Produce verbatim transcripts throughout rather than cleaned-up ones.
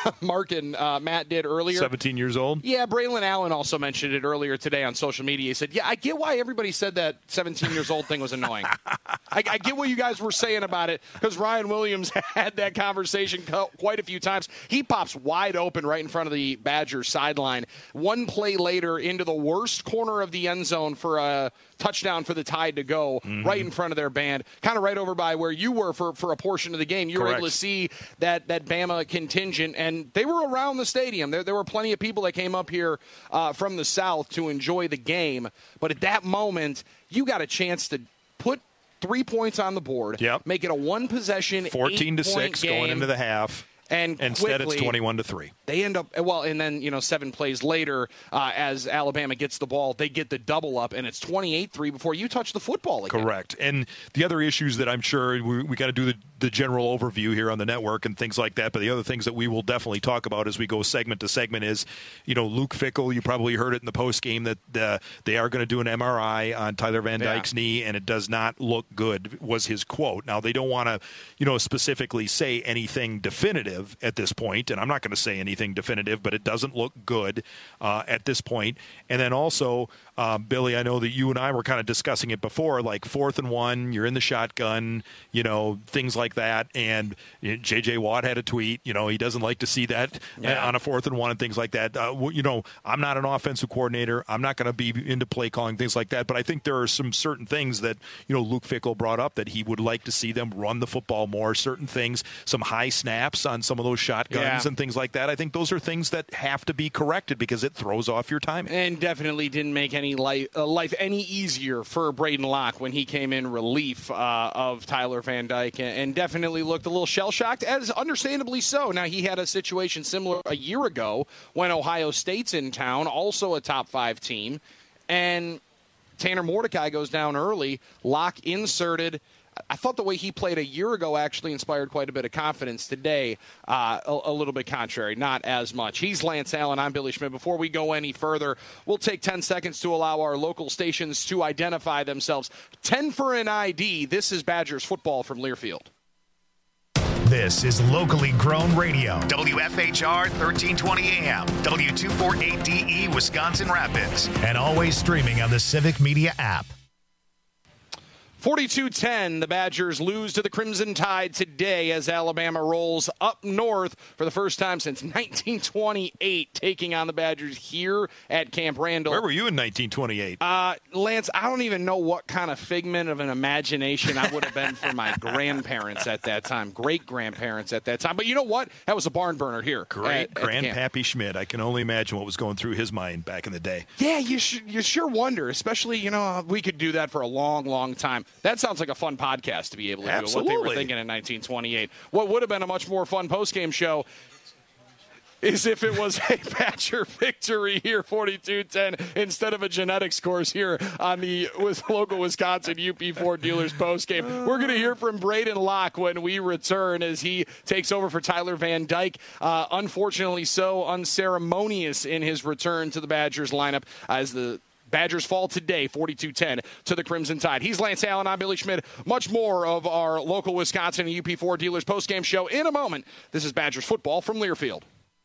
Mark and uh, Matt did earlier. seventeen years old? Yeah, Braylon Allen also mentioned it earlier today on social media. He said, yeah, I get why everybody said that seventeen years old thing was annoying. I, I get what you guys were saying about it, because Ryan Williams had that conversation co- quite a few times. He pops wide open right in front of the Badgers sideline. One play later into the worst corner of the end zone for a touchdown for the Tide to go, mm-hmm. right in front of their band, kind of right over by where you were for, for a portion of the game. You Correct. were able to see that, that Bama contingent, and they were around the stadium. There, there were plenty of people that came up here uh, from the South to enjoy the game. But at that moment, you got a chance to put three points on the board, yep. make it a one-possession, fourteen to six game, going into the half. And instead quickly, it's twenty-one to three. They end up, well, and then, you know, seven plays later, uh, as Alabama gets the ball, they get the double up, and it's twenty-eight three before you touch the football again. Correct. And the other issues that I'm sure we, we got to do the, the general overview here on the network and things like that, but the other things that we will definitely talk about as we go segment to segment is, you know, Luke Fickell, you probably heard it in the post game that uh, they are going to do an M R I on Tyler Van Dyke's yeah. knee, and it does not look good, was his quote. Now, they don't want to, you know, specifically say anything definitive at this point. And I'm not going to say anything definitive, but it doesn't look good uh, at this point. And then also, um, Billy, I know that you and I were kind of discussing it before, like fourth and one, you're in the shotgun, you know, things like that. And you know, J J. Watt had a tweet, you know, he doesn't like to see that yeah. on a fourth and one and things like that. Uh, you know, I'm not an offensive coordinator. I'm not going to be into play calling, things like that. But I think there are some certain things that, you know, Luke Fickell brought up that he would like to see them run the football more, certain things, some high snaps on some of those shotguns. Yeah. and things like that. I think those are things that have to be corrected because it throws off your timing. And definitely didn't make any life, uh, life any easier for Braden Locke when he came in relief uh, of Tyler Van Dyke, and definitely looked a little shell-shocked, as understandably so. Now, he had a situation similar a year ago when Ohio State's in town, also a top five team, and Tanner Mordecai goes down early. Locke inserted. I thought the way he played a year ago actually inspired quite a bit of confidence. Today, uh, a, a little bit contrary, not as much. He's Lance Allen. I'm Billy Schmidt. Before we go any further, we'll take ten seconds to allow our local stations to identify themselves. ten for an I D. This is Badgers football from Learfield. This is locally grown radio. W F H R thirteen twenty A M, W two forty-eight D E, Wisconsin Rapids. And always streaming on the Civic Media app. forty-two ten, the Badgers lose to the Crimson Tide today as Alabama rolls up north for the first time since nineteen twenty-eight, taking on the Badgers here at Camp Randall. Where were you in nineteen twenty-eight? Uh, Lance, I don't even know what kind of figment of an imagination I would have been for my grandparents at that time, great-grandparents at that time. But you know what? That was a barn burner here. Great Grandpappy Schmidt. I can only imagine what was going through his mind back in the day. Yeah, you, sh- you sure wonder, especially, you know, we could do that for a long, long time. That sounds like a fun podcast to be able to Absolutely. do what they were thinking in nineteen twenty-eight. What would have been a much more fun postgame show is if it was a Badger victory here, forty-two ten, instead of a genetics course here on the local Wisconsin U P Ford Dealers postgame. We're going to hear from Braden Locke when we return as he takes over for Tyler Van Dyke. Uh, unfortunately so unceremonious in his return to the Badgers lineup as the Badgers fall today, forty-two ten, to the Crimson Tide. He's Lance Allen. I'm Billy Schmidt. Much more of our local Wisconsin and U P Ford Dealers postgame show in a moment. This is Badgers football from Learfield.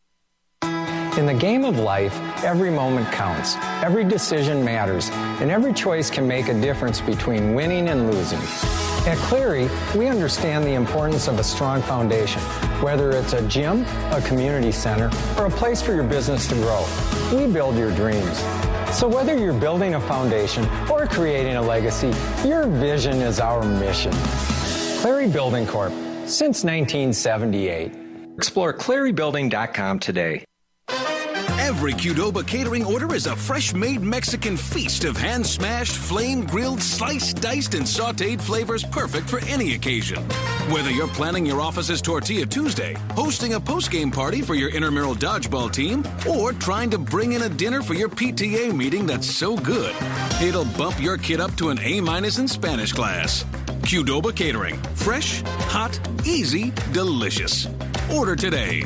In the game of life, every moment counts. Every decision matters, and every choice can make a difference between winning and losing. At Cleary, we understand the importance of a strong foundation, whether it's a gym, a community center, or a place for your business to grow. We build your dreams. So whether you're building a foundation or creating a legacy, your vision is our mission. Cleary Building Corp, since nineteen seventy-eight. Explore Cleary Building dot com today. Every Qdoba catering order is a fresh-made Mexican feast of hand-smashed, flame-grilled, sliced, diced, and sautéed flavors perfect for any occasion. Whether you're planning your office's Tortilla Tuesday, hosting a post-game party for your intramural dodgeball team, or trying to bring in a dinner for your P T A meeting that's so good, it'll bump your kid up to an A-minus in Spanish class. Qdoba Catering. Fresh, hot, easy, delicious. Order today.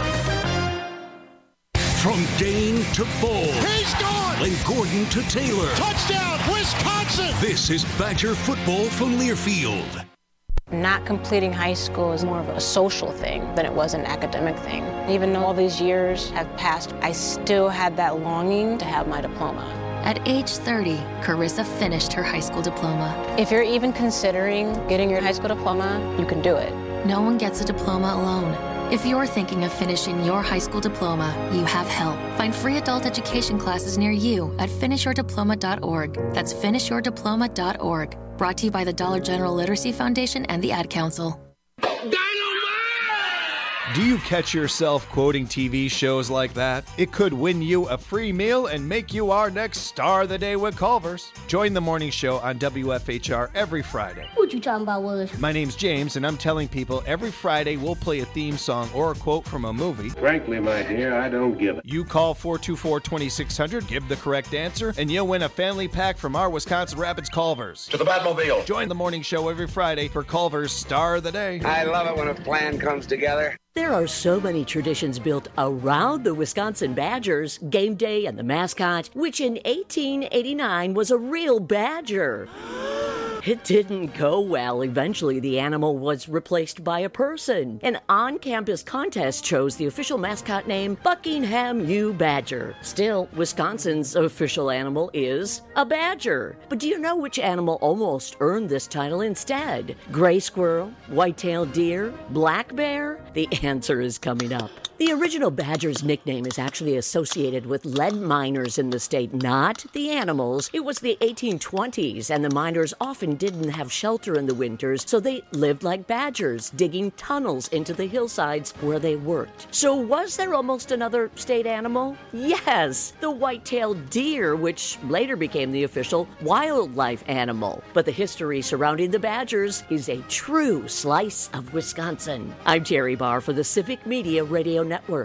From Dane to Bull. He's gone! And Gordon to Taylor. Touchdown, Wisconsin! This is Badger football from Learfield. not completing high school is more of a social thing than it was an academic thing. Even though all these years have passed, I still had that longing to have my diploma. At age thirty, Carissa finished her high school diploma. If you're even considering getting your high school diploma, you can do it. No one gets a diploma alone. If you're thinking of finishing your high school diploma, you have help. Find free adult education classes near you at finish your diploma dot org. That's finish your diploma dot org. Brought to you by the Dollar General Literacy Foundation and the Ad Council. Do you catch yourself quoting T V shows like that? It could win you a free meal and make you our next star of the day with Culver's. Join the morning show on W F H R every Friday. What you talking about, Willis? My name's James, and I'm telling people every Friday we'll play a theme song or a quote from a movie. Frankly, my dear, I don't give it. You call four two four, two six zero zero, give the correct answer, and you'll win a family pack from our Wisconsin Rapids Culver's. To the Batmobile. Join the morning show every Friday for Culver's Star of the Day. I love it when a plan comes together. There are so many traditions built around the Wisconsin Badgers, game day and the mascot, which in eighteen eighty-nine was a real badger. It didn't go well. Eventually, the animal was replaced by a person. An on-campus contest chose the official mascot name Buckingham U. Badger. Still, Wisconsin's official animal is a badger. But do you know which animal almost earned this title instead? Gray squirrel, white-tailed deer, black bear? The answer is coming up. The original badger's nickname is actually associated with lead miners in the state, not the animals. It was the eighteen twenties, and the miners often didn't have shelter in the winters, so they lived like badgers, digging tunnels into the hillsides where they worked. So was there almost another state animal? Yes, the white-tailed deer, which later became the official wildlife animal. But the history surrounding the badgers is a true slice of Wisconsin. I'm Terry Barr for the Civic Media Radio Network.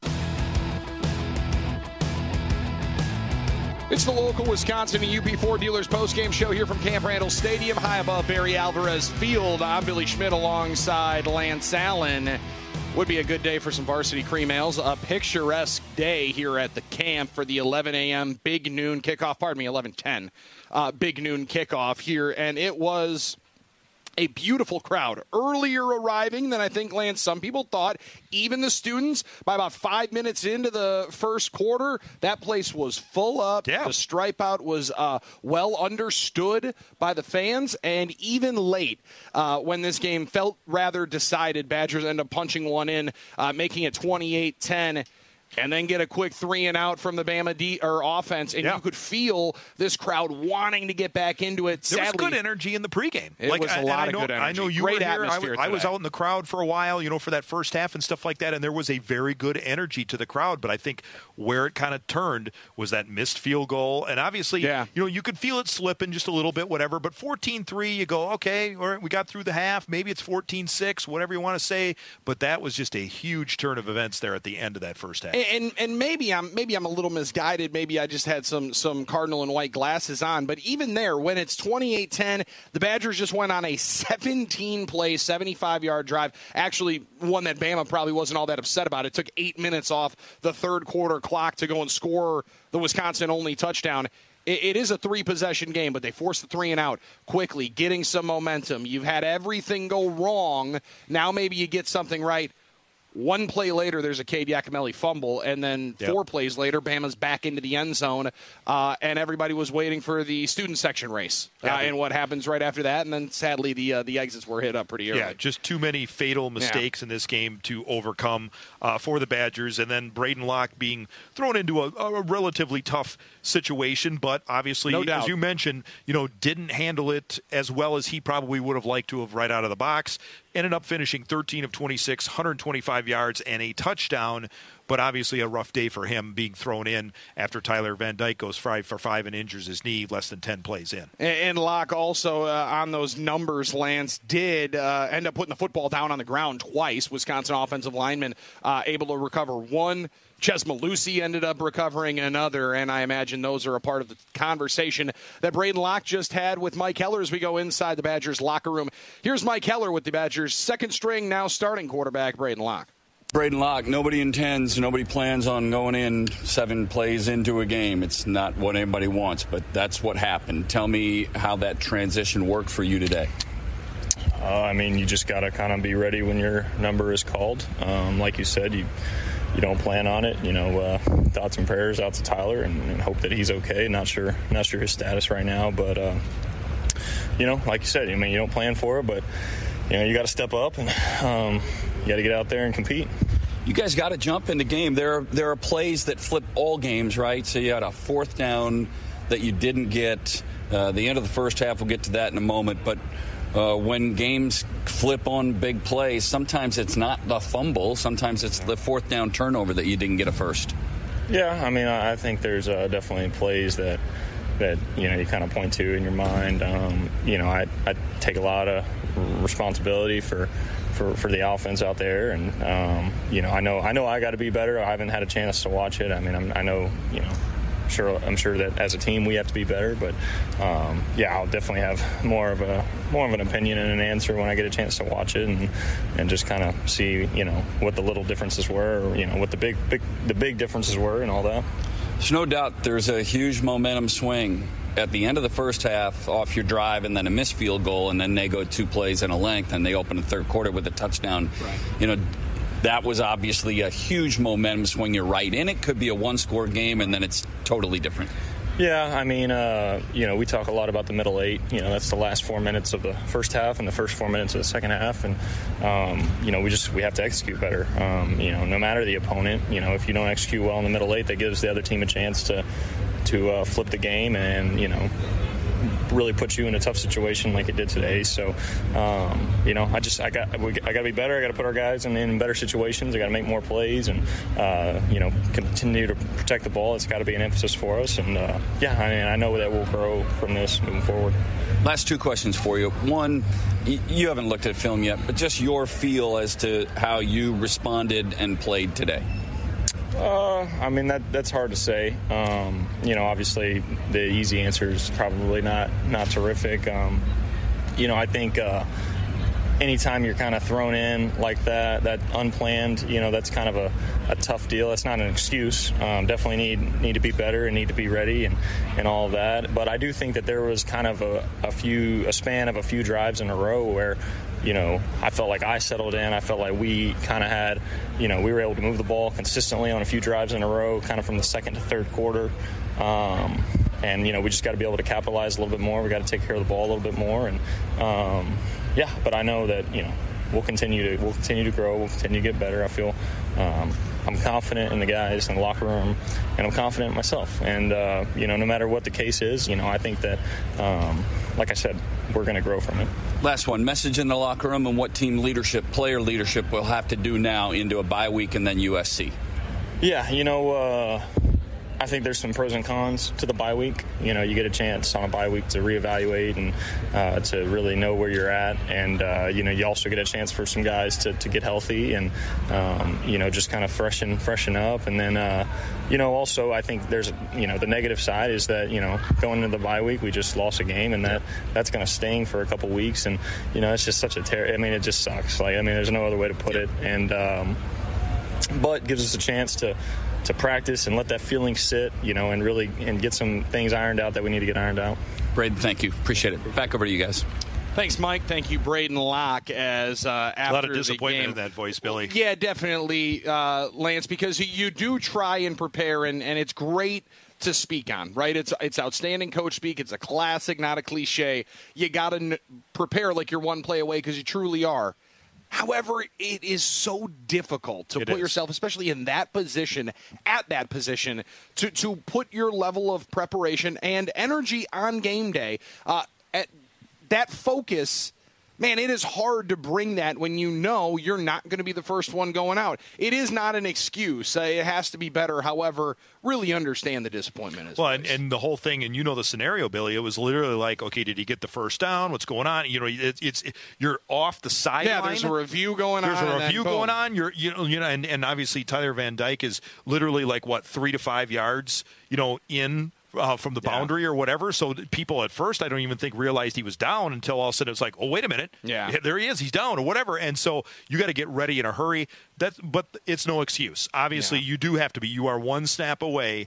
It's the local Wisconsin U P Ford Dealers postgame show here from Camp Randall Stadium, high above Barry Alvarez Field. I'm Billy Schmidt alongside Lance Allen. Would be a good day for some varsity cream ales. A picturesque day here at the camp for the eleven a.m. big noon kickoff. Pardon me, eleven ten uh, big noon kickoff here. And it was a beautiful crowd. Earlier arriving than I think, Lance, some people thought. Even the students, by about five minutes into the first quarter, that place was full up. Yeah. The stripe out was uh, well understood by the fans. And even late, uh, when this game felt rather decided, Badgers end up punching one in, uh, making it twenty-eight ten. And then get a quick three and out from the Bama D or offense, and yeah. you could feel this crowd wanting to get back into it. There Sadly, was good energy in the pregame. It like, was a lot of know, good energy. I know you Great were here. I was, I was out in the crowd for a while, you know, for that first half and stuff like that, and there was a very good energy to the crowd. But I think where it kind of turned was that missed field goal, and obviously, yeah. you know, you could feel it slipping just a little bit, whatever. But fourteen three, you go, okay, all right, we got through the half. Maybe it's fourteen six, whatever you want to say. But that was just a huge turn of events there at the end of that first half. And and, and maybe. Maybe I'm maybe I'm a little misguided. Maybe I just had some some Cardinal and white glasses on. But even there, when it's twenty-eight ten, the Badgers just went on a seventeen-play, seventy-five-yard drive. Actually, one that Bama probably wasn't all that upset about. It took eight minutes off the third quarter clock to go and score the Wisconsin-only touchdown. It, it is a three-possession game, but they forced the three and out quickly, getting some momentum. You've had everything go wrong. Now maybe you get something right. One play later, there's a Cade Yacomelli fumble, and then yep. four plays later, Bama's back into the end zone, uh, and everybody was waiting for the student section race. Uh, yeah. And what happens right after that, and then sadly the uh, the exits were hit up pretty early. Yeah, just too many fatal mistakes yeah. in this game to overcome uh, for the Badgers, and then Braden Locke being thrown into a, a relatively tough situation, but obviously, no doubt. as you mentioned, you know, didn't handle it as well as he probably would have liked to have right out of the box. Ended up finishing thirteen of twenty-six, one hundred twenty-five yards and a touchdown, but obviously a rough day for him being thrown in after Tyler Van Dyke goes five for five and injures his knee less than ten plays in. And, and Locke also uh, on those numbers, Lance, did uh, end up putting the football down on the ground twice. Wisconsin offensive lineman uh, able to recover one. Ches Malusi ended up recovering another, and I imagine those are a part of the conversation that Braden Locke just had with Mike Heller as we go inside the Badgers locker room. Here's Mike Heller with the Badgers' second string, now starting quarterback, Braden Locke. Braden Locke, nobody intends, nobody plans on going in seven plays into a game. It's not what anybody wants, but that's what happened. Tell me how that transition worked for you today. Uh, I mean, you just got to kind of be ready when your number is called. Um, like you said, you you don't plan on it. You know, uh, thoughts and prayers out to Tyler and, and hope that he's okay. Not sure, not sure his status right now, but uh, you know, like you said, I mean, you don't plan for it, but you know, you got to step up and um, you got to get out there and compete. You guys got to jump in the game. There are, there are plays that flip all games, right? So you had a fourth down that you didn't get. Uh, the end of the first half, we'll get to that in a moment. But uh, when games flip on big plays, sometimes it's not the fumble. Sometimes it's the fourth down turnover that you didn't get a first. Yeah, I mean, I think there's uh, definitely plays that, that you know, you kind of point to in your mind. Um, you know, I, I take a lot of responsibility for For, for the offense out there, and um, you know, I know I know I got to be better. I haven't had a chance to watch it. I mean, I'm, I know, you know, sure, I'm sure that as a team we have to be better. But um, yeah, I'll definitely have more of a more of an opinion and an answer when I get a chance to watch it, and and just kind of see, you know, what the little differences were, or, you know, what the big big the big differences were, and all that. There's no doubt there's a huge momentum swing at the end of the first half off your drive and then a missed field goal, and then they go two plays and a length, and they open the third quarter with a touchdown. Right. You know, that was obviously a huge momentum swing. You're right in it. Could be a one-score game, and then it's totally different. Yeah, I mean, uh, you know, we talk a lot about the middle eight. You know, that's the last four minutes of the first half and the first four minutes of the second half. And, um, you know, we just we have to execute better. Um, you know, no matter the opponent, you know, if you don't execute well in the middle eight, that gives the other team a chance to to uh, flip the game and, you know, really put you in a tough situation like it did today. So, um, you know, I just I got we, I got to be better. I got to put our guys in, in better situations. I got to make more plays and uh, you know, continue to protect the ball. It's got to be an emphasis for us. And uh, yeah, I mean, I know that we'll grow from this moving forward. Last two questions for you. One, you haven't looked at film yet, but just your feel as to how you responded and played today. Uh, I mean, that that's hard to say. Um, you know, obviously the easy answer is probably not, not terrific. Um, you know, I think uh, anytime you're kind of thrown in like that, that unplanned, you know, that's kind of a, a tough deal. That's not an excuse. Um, definitely need need to be better and need to be ready and, and all of that. But I do think that there was kind of a, a few, a span of a few drives in a row where, you know, I felt like I settled in. I felt like we kind of had, you know, we were able to move the ball consistently on a few drives in a row, kind of from the second to third quarter. Um, and, you know, we just got to be able to capitalize a little bit more. We got to take care of the ball a little bit more. And, um, yeah, but I know that, you know, we'll continue to we'll continue to grow. We'll continue to get better. I feel um, I'm confident in the guys in the locker room, and I'm confident in myself. And, uh, you know, no matter what the case is, you know, I think that, um, like I said, we're going to grow from it. Last one, message in the locker room and what team leadership, player leadership will have to do now into a bye week and then U S C. Yeah, you know, uh, I think there's some pros and cons to the bye week. You know, you get a chance on a bye week to reevaluate and uh, to really know where you're at. And, uh, you know, you also get a chance for some guys to, to get healthy and, um, you know, just kind of freshen, freshen up. And then, uh, you know, also I think there's, you know, the negative side is that, you know, going into the bye week, we just lost a game, and that that's going to sting for a couple weeks. And, you know, it's just such a ter- I mean, it just sucks. Like, I mean, there's no other way to put it. And, um, but gives us a chance to, to practice and let that feeling sit, you know, and really and get some things ironed out that we need to get ironed out. Braden, thank you. Appreciate it. Back over to you guys. Thanks, Mike. Thank you, Braden Locke. As uh, after a lot of disappointment the game, in that voice, Billy. Yeah, definitely, uh, Lance, because you do try and prepare, and, and it's great to speak on, right? It's it's outstanding coach speak. It's a classic, not a cliche. You got to n- prepare like you're one play away, because you truly are. However, it is so difficult to it put is. yourself, especially in that position, at that position, to, to put your level of preparation and energy on game day. Uh, at that focus, man, it is hard to bring that when you know you're not going to be the first one going out. It is not an excuse. Uh, it has to be better. However, really understand the disappointment as well. And, and the whole thing, and you know the scenario, Billy, it was literally like, okay, did he get the first down? What's going on? You know, it, it's it, you're off the sideline. Yeah, there's a review going there's on. There's a review then, going on. You're, you know, you know, and, and obviously Tyler Van Dyke is literally like, what, three to five yards, you know, in Uh, from the boundary yeah. or whatever. So people at first, I don't even think realized he was down until all of a sudden it's like, oh, wait a minute. Yeah. There he is. He's down or whatever. And so you got to get ready in a hurry. That's, but it's no excuse. Obviously, yeah. you do have to be. You are one snap away.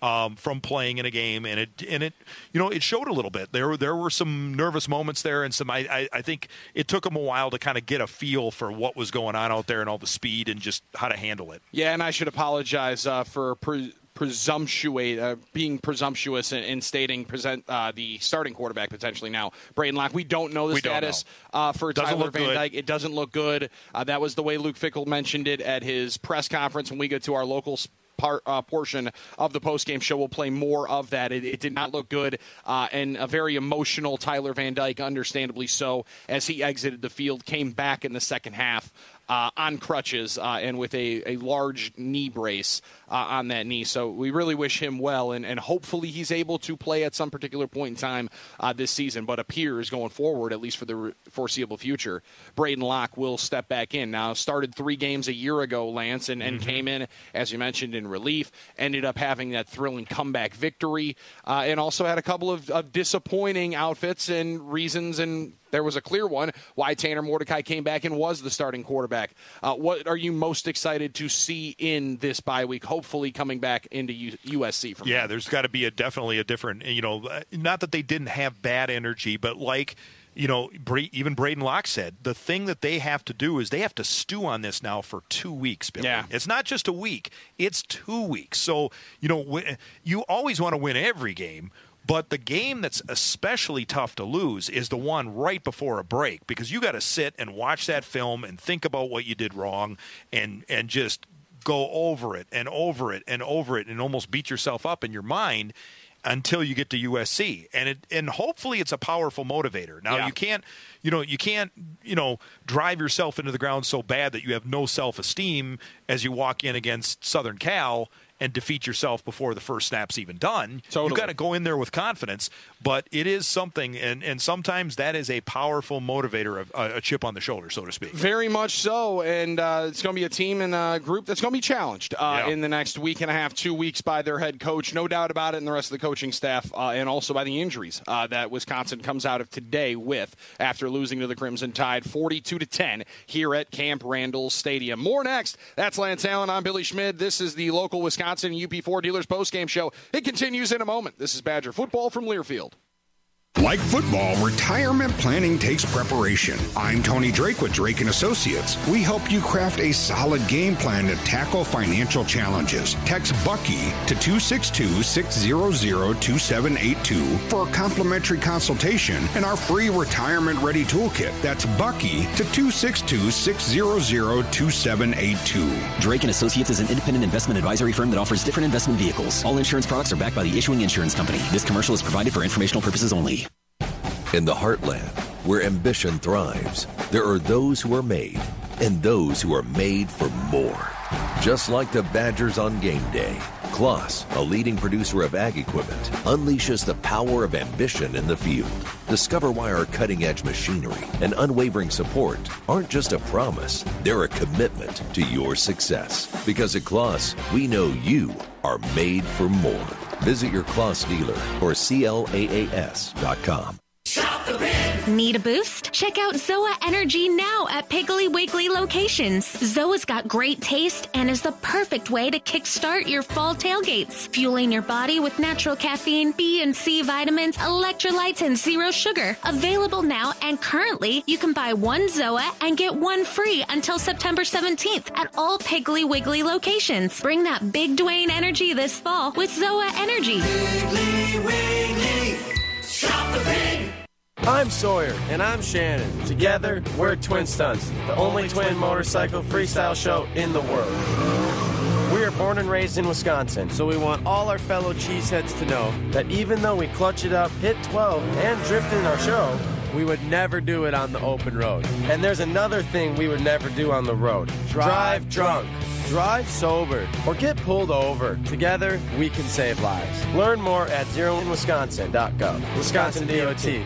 um, from playing in a game, and it and it you know it showed a little bit. There there were some nervous moments there, and some I, I, I think it took him a while to kind of get a feel for what was going on out there and all the speed and just how to handle it. Yeah, and I should apologize uh, for. Pre- presumptuate, uh, being presumptuous in, in stating present uh, the starting quarterback potentially now, Braden Locke. We don't know the we status know. Uh, for doesn't Tyler Van good. Dyke. It doesn't look good. Uh, that was the way Luke Fickell mentioned it at his press conference. When we get to our local part, uh, portion of the postgame show, we'll play more of that. It, it did not look good, uh, and a very emotional Tyler Van Dyke, understandably so, as he exited the field, came back in the second half. Uh, on crutches uh, and with a, a large knee brace uh, on that knee. So we really wish him well, and, and hopefully he's able to play at some particular point in time uh, this season, but appears going forward, at least for the foreseeable future, Braden Locke will step back in. Now, started three games a year ago, Lance, and, and mm-hmm. came in, as you mentioned, in relief, ended up having that thrilling comeback victory, uh, and also had a couple of, of disappointing outfits and reasons, and there was a clear one why Tanner Mordecai came back and was the starting quarterback. Uh, what are you most excited to see in this bye week, hopefully coming back into U- USC? From yeah, there? There's got to be a definitely a different, you know, not that they didn't have bad energy, but like, you know, even Braden Locke said, the thing that they have to do is they have to stew on this now for two weeks, Billy. Yeah. It's not just a week. It's two weeks. So, you know, you always want to win every game, but the game that's especially tough to lose is the one right before a break, because you got to sit and watch that film and think about what you did wrong and and just go over it and over it and over it and almost beat yourself up in your mind until you get to U S C. And it and hopefully it's a powerful motivator. Now yeah. you can't you know you can't you know drive yourself into the ground so bad that you have no self-esteem as you walk in against Southern Cal and defeat yourself before the first snap's even done. Totally. You've got to go in there with confidence, but it is something, and, and sometimes that is a powerful motivator, of a, a chip on the shoulder, so to speak. Very much so, and uh, it's going to be a team and a group that's going to be challenged uh, yeah. in the next week and a half, two weeks by their head coach, no doubt about it, and the rest of the coaching staff, uh, and also by the injuries uh, that Wisconsin comes out of today with after losing to the Crimson Tide forty-two to ten here at Camp Randall Stadium. More next. That's Lance Allen. I'm Billy Schmid. This is the local Wisconsin U P four Dealers postgame show. It continues in a moment. This is Badger football from Learfield. Like football, retirement planning takes preparation. I'm Tony Drake with Drake and Associates. We help you craft a solid game plan to tackle financial challenges. Text Bucky to two six two, six zero zero, two seven eight two for a complimentary consultation and our free retirement ready toolkit. That's Bucky to two six two, six zero zero, two seven eight two. Drake and Associates is an independent investment advisory firm that offers different investment vehicles. All insurance products are backed by the issuing insurance company. This commercial is provided for informational purposes only. In the heartland, where ambition thrives, there are those who are made and those who are made for more. Just like the Badgers on game day, Kloss, a leading producer of ag equipment, unleashes the power of ambition in the field. Discover why our cutting-edge machinery and unwavering support aren't just a promise, they're a commitment to your success. Because at Kloss, we know you are made for more. Visit your Kloss dealer or C L A A S dot com. Shop the bin. Need a boost? Check out Zoa Energy now at Piggly Wiggly locations. Zoa's got great taste and is the perfect way to kickstart your fall tailgates. Fueling your body with natural caffeine, B and C vitamins, electrolytes, and zero sugar. Available now, and currently you can buy one Zoa and get one free until September seventeenth at all Piggly Wiggly locations. Bring that big Dwayne energy this fall with Zoa Energy. Piggly Wiggly. Shop the pig. I'm Sawyer, and I'm Shannon. Together, we're Twin Stunts, the only twin motorcycle freestyle show in the world. We are born and raised in Wisconsin, so we want all our fellow cheeseheads to know that even though we clutch it up, hit twelve, and drift in our show, we would never do it on the open road. And there's another thing we would never do on the road. Drive drunk. Drive sober or get pulled over. Together, we can save lives. Learn more at zero in wisconsin dot gov. Wisconsin D O T.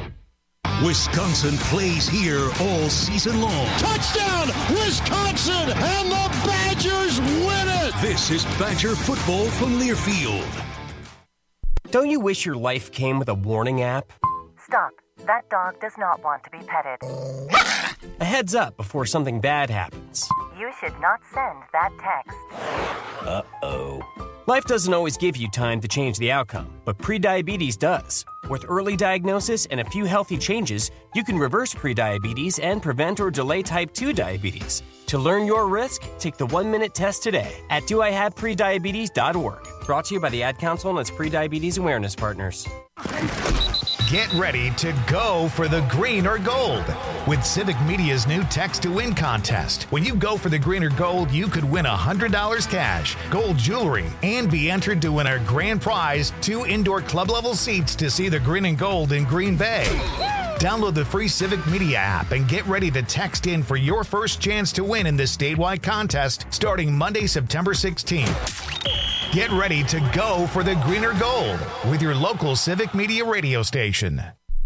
Wisconsin plays here all season long. Touchdown, Wisconsin, and the Badgers win it! This is Badger football from Learfield. Don't you wish your life came with a warning app? Stop. That dog does not want to be petted. A heads up before something bad happens. You should not send that text. Uh-oh. Life doesn't always give you time to change the outcome, but prediabetes does. With early diagnosis and a few healthy changes, you can reverse prediabetes and prevent or delay type two diabetes. To learn your risk, take the one-minute test today at do I have prediabetes dot org. Brought to you by the Ad Council and its prediabetes awareness partners. Get ready to go for the green or gold with Civic Media's new Text to Win contest. When you go for the green or gold, you could win one hundred dollars cash, gold jewelry, and be entered to win our grand prize, two indoor club-level seats to see the green and gold in Green Bay. Download the free Civic Media app and get ready to text in for your first chance to win in this statewide contest starting Monday, September sixteenth. Get ready to go for the green or gold with your local Civic Media radio station.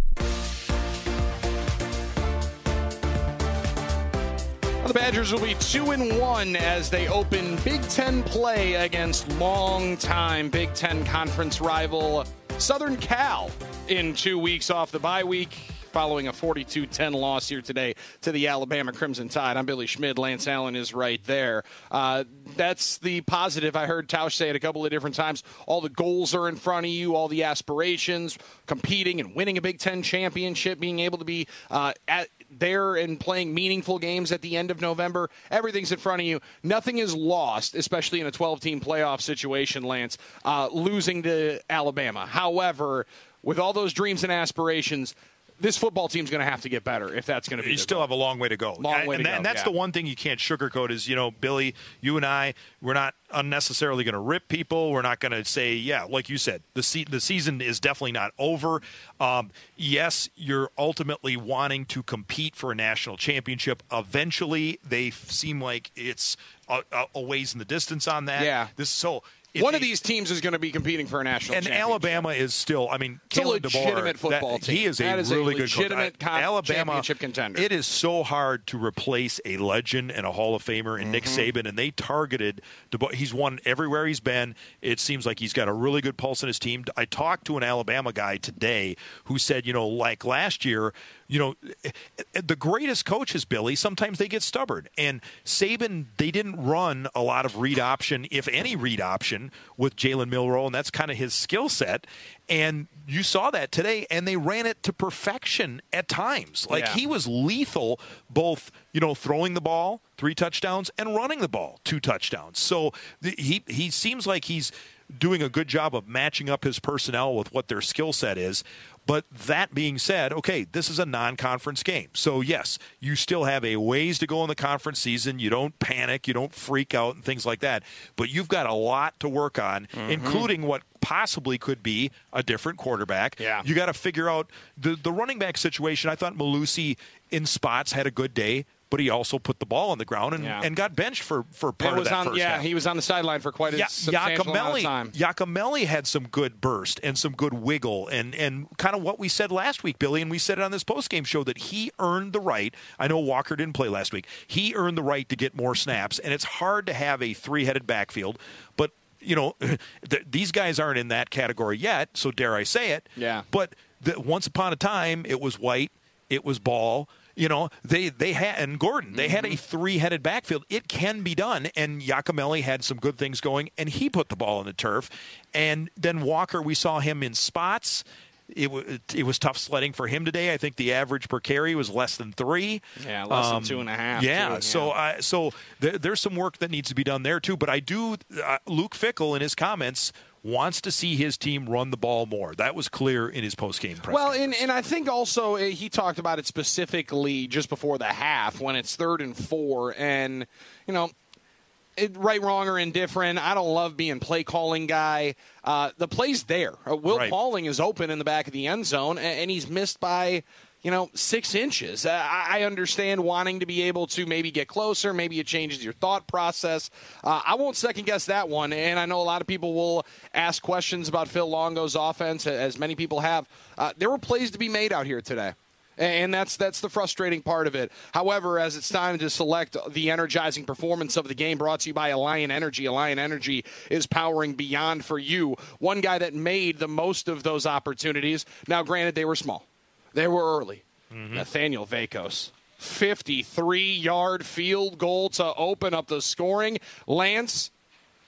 The Badgers will be two and one as they open Big Ten play against longtime Big Ten conference rival Southern Cal in two weeks off the bye week, following a forty-two ten loss here today to the Alabama Crimson Tide. I'm Billy Schmid. Lance Allen is right there. Uh, that's the positive. I heard Tausch say it a couple of different times. All the goals are in front of you, all the aspirations, competing and winning a Big Ten championship, being able to be uh, at there and playing meaningful games at the end of November. Everything's in front of you. Nothing is lost, especially in a twelve-team playoff situation, Lance, uh, losing to Alabama. However, with all those dreams and aspirations, this football team's going to have to get better if that's going to be. You still goal. have a long way to go. Long way and, to that, go, and that's yeah. the one thing you can't sugarcoat is, you know, Billy, you and I, we're not unnecessarily going to rip people. We're not going to say, yeah, like you said, the se- the season is definitely not over. Um, yes, you're ultimately wanting to compete for a national championship. Eventually, they f- seem like it's a, a, a ways in the distance on that. Yeah. This so. One they, of these teams is going to be competing for a national and championship. Alabama is still, I mean, it's a Kalen legitimate DeBoer, football that, team. He is a that is really a good coach. legitimate con- Alabama, championship contender. It is so hard to replace a legend and a Hall of Famer in mm-hmm. Nick Saban, and they targeted DeBoer. He's won everywhere he's been. It seems like he's got a really good pulse in his team. I talked to an Alabama guy today who said, you know, like last year, you know, the greatest coaches, Billy, sometimes they get stubborn. And Saban, they didn't run a lot of read option, if any read option, with Jalen Milroe, and that's kind of his skill set. And you saw that today, and they ran it to perfection at times. Like, yeah. he was lethal, both, you know, throwing the ball, three touchdowns, and running the ball, two touchdowns. So the, he he seems like he's doing a good job of matching up his personnel with what their skill set is. But that being said, okay, this is a non-conference game. So, yes, you still have a ways to go in the conference season. You don't panic. You don't freak out and things like that. But you've got a lot to work on, mm-hmm. including what possibly could be a different quarterback. Yeah. You got to figure out the, the running back situation. I thought Malusi in spots had a good day, but he also put the ball on the ground and, yeah. and got benched for, for part it was of that on, first yeah, half. he was on the sideline for quite a yeah, substantial amount of time. Yakimelli had some good burst and some good wiggle and, and kind of what we said last week, Billy, and we said it on this postgame show that he earned the right. I know Walker didn't play last week. He earned the right to get more snaps, and it's hard to have a three-headed backfield, but you know, th- these guys aren't in that category yet, so dare I say it. Yeah. But the, once upon a time, it was White, it was Ball. You know, they, they had, and Gordon, they mm-hmm. had a three-headed backfield. It can be done, and Yakimelli had some good things going, and he put the ball on the turf. And then Walker, we saw him in spots. It, w- it was tough sledding for him today. I think the average per carry was less than three. Yeah, less um, than two and a half. Yeah, too, yeah. so uh, so th- there's some work that needs to be done there, too. But I do, uh, Luke Fickell in his comments wants to see his team run the ball more. That was clear in his post-game press Well, conference. and, and I think also uh, he talked about it specifically just before the half when it's third and four. And, you know, it, right, wrong, or indifferent, I don't love being play-calling guy. Uh, the play's there. Uh, Will right. Pauling is open in the back of the end zone, and, and he's missed by – you know, six inches. Uh, I understand wanting to be able to maybe get closer. Maybe it changes your thought process. Uh, I won't second-guess that one, and I know a lot of people will ask questions about Phil Longo's offense, as many people have. Uh, there were plays to be made out here today, and that's that's the frustrating part of it. However, as it's time to select the energizing performance of the game, brought to you by Alliant Energy. Alliant Energy is powering beyond for you. One guy that made the most of those opportunities, now granted they were small. They were early. Mm-hmm. Nathaniel Vakos, fifty-three-yard field goal to open up the scoring. Lance,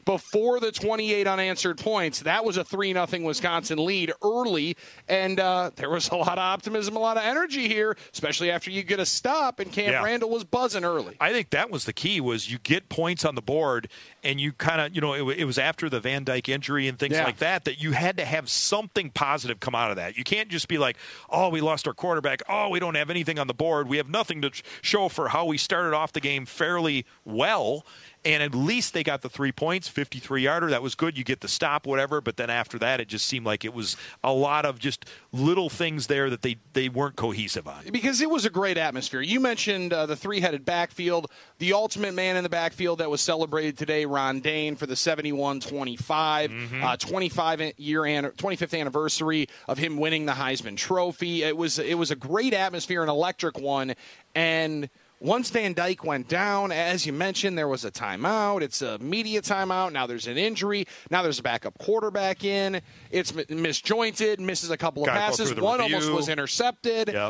before the twenty-eight unanswered points, that was a three nothing Wisconsin lead early, and uh, there was a lot of optimism, a lot of energy here, especially after you get a stop, and Camp Yeah. Randall was buzzing early. I think that was the key, was you get points on the board, and you kind of, you know, it, it was after the Van Dyke injury and things Yeah. like that, that you had to have something positive come out of that. You can't just be like, oh, we lost our quarterback. Oh, we don't have anything on the board. We have nothing to show for how we started off the game fairly well. And at least they got the three points, fifty-three-yarder. That was good. You get the stop, whatever. But then after that, it just seemed like it was a lot of just little things there that they, they weren't cohesive on. Because it was a great atmosphere. You mentioned uh, the three-headed backfield, the ultimate man in the backfield that was celebrated today, Ron Dane, for the seventy-one twenty-five, Mm-hmm. uh, twenty-five year an- twenty-fifth anniversary of him winning the Heisman Trophy. It was it was a great atmosphere, an electric one, and once Van Dyke went down, as you mentioned, there was a timeout. It's a media timeout. Now there's an injury. Now there's a backup quarterback in. It's m- misjointed, misses a couple of Gotta go passes. through the One review. almost was intercepted. Yep.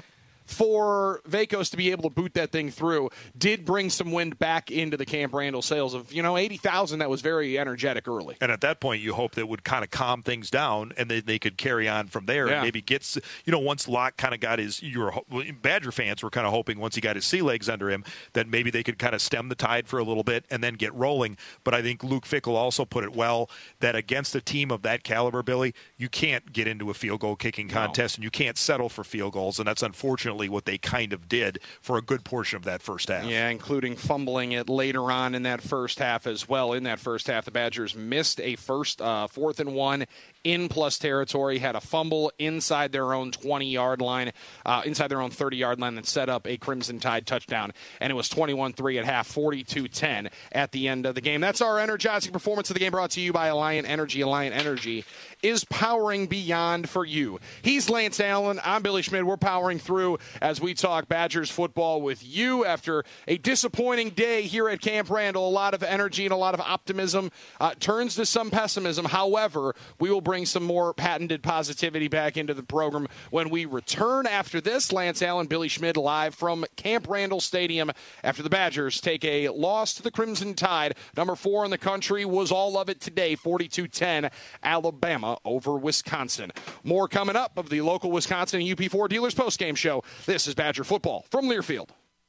For Vakos to be able to boot that thing through did bring some wind back into the Camp Randall sales of, you know, eighty thousand. That was very energetic early. And at that point, you hope that would kind of calm things down, and then they could carry on from there. Yeah. And maybe gets, you know, once Locke kind of got his, you were Badger fans were kind of hoping once he got his sea legs under him that maybe they could kind of stem the tide for a little bit and then get rolling. But I think Luke Fickell also put it well that against a team of that caliber, Billy, you can't get into a field goal kicking contest, no. and you can't settle for field goals, and that's unfortunately what they kind of did for a good portion of that first half. Yeah, including fumbling it later on in that first half as well. In that first half, the Badgers missed a first uh, fourth and one in plus territory, had a fumble inside their own twenty-yard line, uh, inside their own thirty-yard line that set up a Crimson Tide touchdown, and it was twenty-one three at half, forty-two ten at the end of the game. That's our energizing performance of the game, brought to you by Alliant Energy. Alliant Energy is powering beyond for you. He's Lance Allen. I'm Billy Schmidt. We're powering through as we talk Badgers football with you after a disappointing day here at Camp Randall. A lot of energy and a lot of optimism uh, turns to some pessimism. However, we will bring some more patented positivity back into the program when we return after this. Lance Allen, Billy Schmidt live from Camp Randall Stadium after the Badgers take a loss to the Crimson Tide. Number four in the country was all of it today, forty-two ten, Alabama over Wisconsin. More coming up of the local Wisconsin and U P four Dealers postgame show. This is Badger Football from Learfield.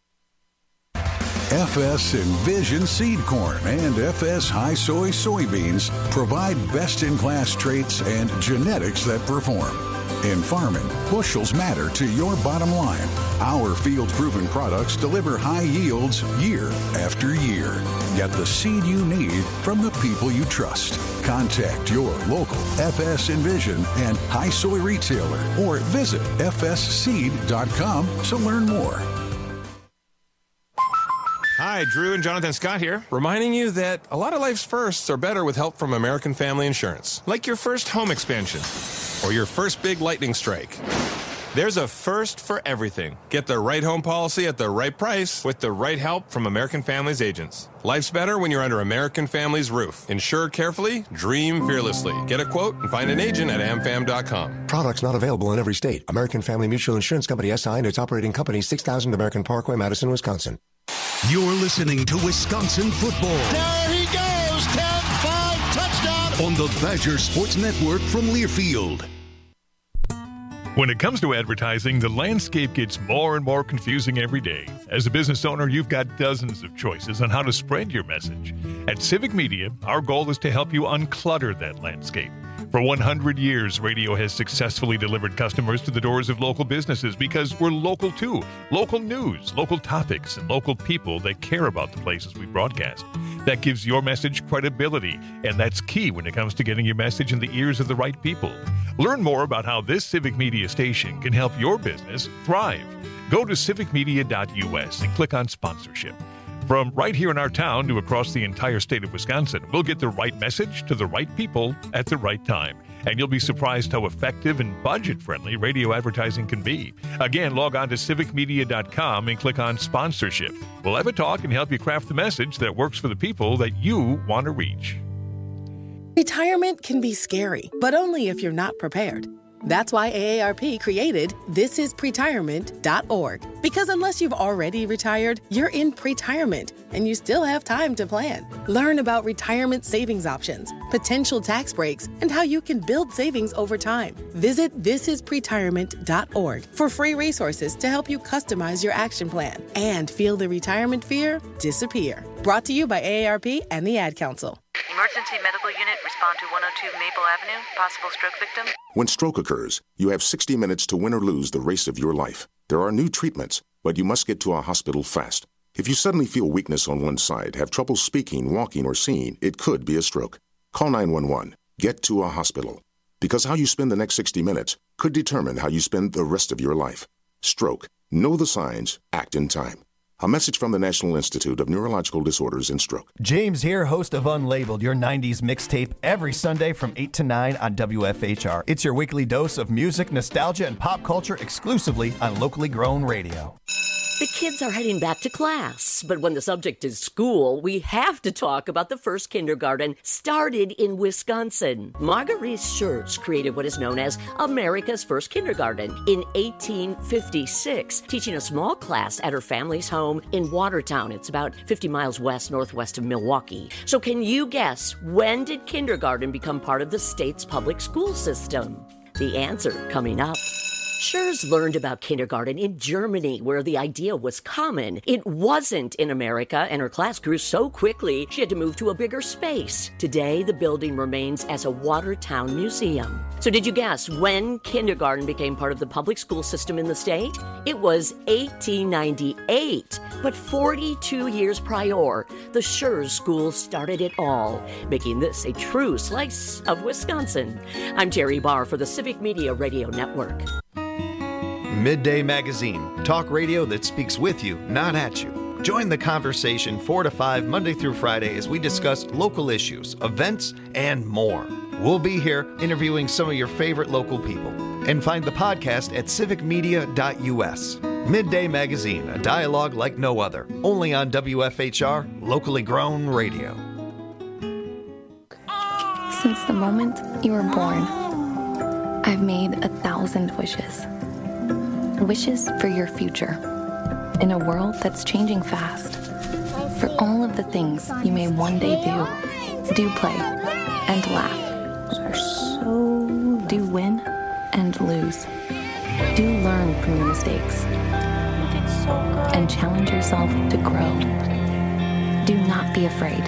F S Envision Seed Corn and F S High Soy Soybeans provide best-in-class traits and genetics that perform. In farming, bushels matter to your bottom line. Our field-proven products deliver high yields year after year. Get the seed you need from the people you trust. Contact your local F S Envision and High Soy retailer or visit f s seed dot com to learn more. Hi, Drew and Jonathan Scott here, reminding you that a lot of life's firsts are better with help from American Family Insurance. Like your first home expansion or your first big lightning strike. There's a first for everything. Get the right home policy at the right price with the right help from American Family's agents. Life's better when you're under American Family's roof. Insure carefully, dream fearlessly. Get a quote and find an agent at am fam dot com. Products not available in every state. American Family Mutual Insurance Company S I and its operating company, six thousand American Parkway, Madison, Wisconsin. You're listening to Wisconsin football. There he goes, ten five, touchdown. On the Badger Sports Network from Learfield. When it comes to advertising, the landscape gets more and more confusing every day. As a business owner, you've got dozens of choices on how to spread your message. At Civic Media, our goal is to help you unclutter that landscape. For one hundred years, radio has successfully delivered customers to the doors of local businesses because we're local too. Local news, local topics, and local people that care about the places we broadcast. That gives your message credibility, and that's key when it comes to getting your message in the ears of the right people. Learn more about how this Civic Media station can help your business thrive. Go to civic media dot u s and click on sponsorship. From right here in our town to across the entire state of Wisconsin, we'll get the right message to the right people at the right time. And you'll be surprised how effective and budget-friendly radio advertising can be. Again, log on to civic media dot com and click on sponsorship. We'll have a talk and help you craft the message that works for the people that you want to reach. Retirement can be scary, but only if you're not prepared. That's why A A R P created this is pretirement dot org. Because unless you've already retired, you're in pretirement, and you still have time to plan. Learn about retirement savings options, potential tax breaks, and how you can build savings over time. Visit this is pretirement dot org for free resources to help you customize your action plan and feel the retirement fear disappear. Brought to you by A A R P and the Ad Council. Emergency medical unit, respond to one oh two Maple Avenue. Possible stroke victim. When stroke occurs, you have sixty minutes to win or lose the race of your life. There are new treatments, but you must get to a hospital fast. If you suddenly feel weakness on one side, have trouble speaking, walking, or seeing, it could be a stroke. Call nine one one. Get to a hospital. Because how you spend the next sixty minutes could determine how you spend the rest of your life. Stroke. Know the signs. Act in time. A message from the National Institute of Neurological Disorders and Stroke. James here, host of Unlabeled, your nineties mixtape, every Sunday from eight to nine on W F H R. It's your weekly dose of music, nostalgia, and pop culture exclusively on locally grown radio. The kids are heading back to class, but when the subject is school, we have to talk about the first kindergarten started in Wisconsin. Marguerite Schurz created what is known as America's first kindergarten in eighteen fifty-six, teaching a small class at her family's home in Watertown. It's about fifty miles west northwest of Milwaukee. So can you guess, when did kindergarten become part of the state's public school system? The answer coming up. Schurz learned about kindergarten in Germany, where the idea was common. It wasn't in America, and her class grew so quickly she had to move to a bigger space. Today, the building remains as a Watertown museum. So did you guess when kindergarten became part of the public school system in the state? It was eighteen ninety-eight. But forty-two years prior, the Schurz School started it all, making this a true slice of Wisconsin. I'm Terry Barr for the Civic Media Radio Network. Midday Magazine, talk radio that speaks with you, not at you. Join the conversation four to five Monday through Friday as we discuss local issues, events, and more. We'll be here interviewing some of your favorite local people. And find the podcast at civic media dot u s. Midday Magazine, a dialogue like no other. Only on W F H R, locally grown radio. Since the moment you were born, I've made a thousand wishes. Wishes for your future. In a world that's changing fast. For all of the things you may one day do. Do play and laugh. So do win and lose. Do learn from your mistakes. And challenge yourself to grow. Do not be afraid.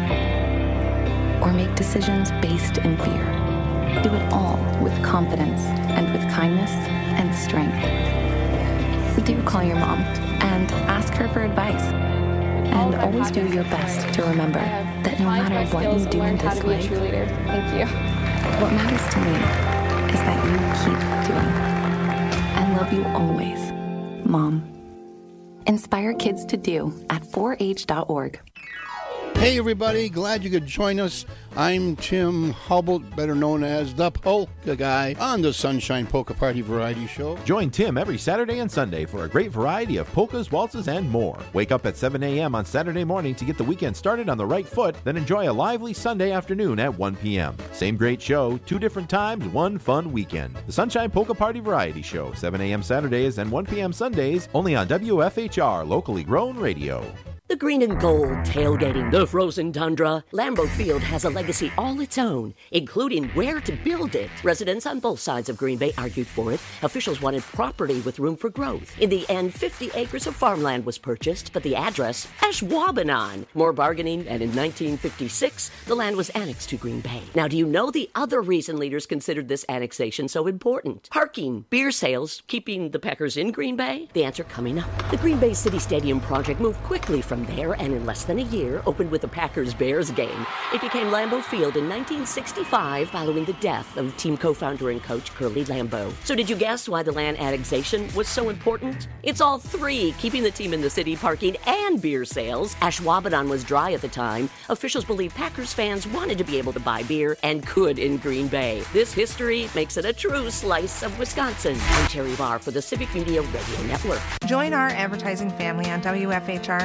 Or make decisions based in fear. Do it all with confidence and with kindness and strength. Do call your mom and ask her for advice. And always do your best to remember that no matter what you do in this life, thank you. What matters to me is that you keep doing. I love you always, Mom. Inspire kids to do at four H dot org. Hey everybody, glad you could join us. I'm Tim Hubble, better known as the Polka Guy, on the Sunshine Polka Party Variety Show. Join Tim every Saturday and Sunday for a great variety of polkas, waltzes, and more. Wake up at seven a.m. on Saturday morning to get the weekend started on the right foot, then enjoy a lively Sunday afternoon at one p.m. Same great show, two different times, one fun weekend. The Sunshine Polka Party Variety Show, seven a.m. Saturdays and one p.m. Sundays, only on W F H R, locally grown radio. The green and gold tailgating the frozen tundra. Lambeau Field has a legacy all its own, including where to build it. Residents on both sides of Green Bay argued for it. Officials wanted property with room for growth. In the end, fifty acres of farmland was purchased, but the address, Ashwaubenon. More bargaining, and in nineteen fifty-six, the land was annexed to Green Bay. Now, do you know the other reason leaders considered this annexation so important? Parking, beer sales, keeping the Packers in Green Bay? The answer coming up. The Green Bay City Stadium project moved quickly from there, and in less than a year opened with a Packers-Bears game. It became Lambeau Field in nineteen sixty-five following the death of team co-founder and coach Curly Lambeau. So did you guess why the land annexation was so important? It's all three, keeping the team in the city, parking, and beer sales. Ashwaubenon was dry at the time. Officials believe Packers fans wanted to be able to buy beer and could in Green Bay. This history makes it a true slice of Wisconsin. I'm Terry Barr for the Civic Media Radio Network. Join our advertising family on W F H R W I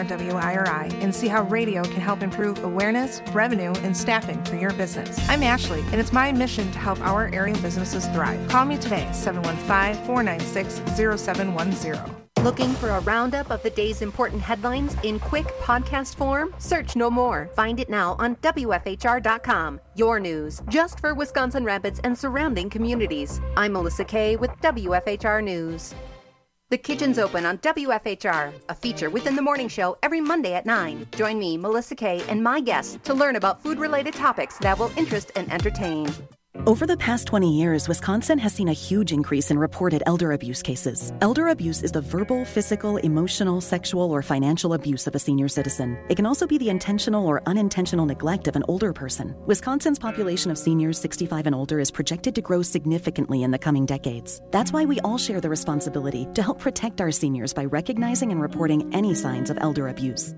I R I and see how radio can help improve awareness, revenue, and staffing for your business. I'm Ashley, and it's my mission to help our area businesses thrive. Call me today, seven one five, four nine six, zero seven one zero. Looking for a roundup of the day's important headlines in quick podcast form? Search no more. Find it now on W F H R dot com. Your news, just for Wisconsin Rapids and surrounding communities. I'm Melissa Kay with W F H R News. The Kitchen's Open on W F H R, a feature within the morning show every Monday at nine. Join me, Melissa Kay, and my guests to learn about food-related topics that will interest and entertain. Over the past twenty years, Wisconsin has seen a huge increase in reported elder abuse cases. Elder abuse is the verbal, physical, emotional, sexual, or financial abuse of a senior citizen. It can also be the intentional or unintentional neglect of an older person. Wisconsin's population of seniors sixty-five and older is projected to grow significantly in the coming decades. That's why we all share the responsibility to help protect our seniors by recognizing and reporting any signs of elder abuse.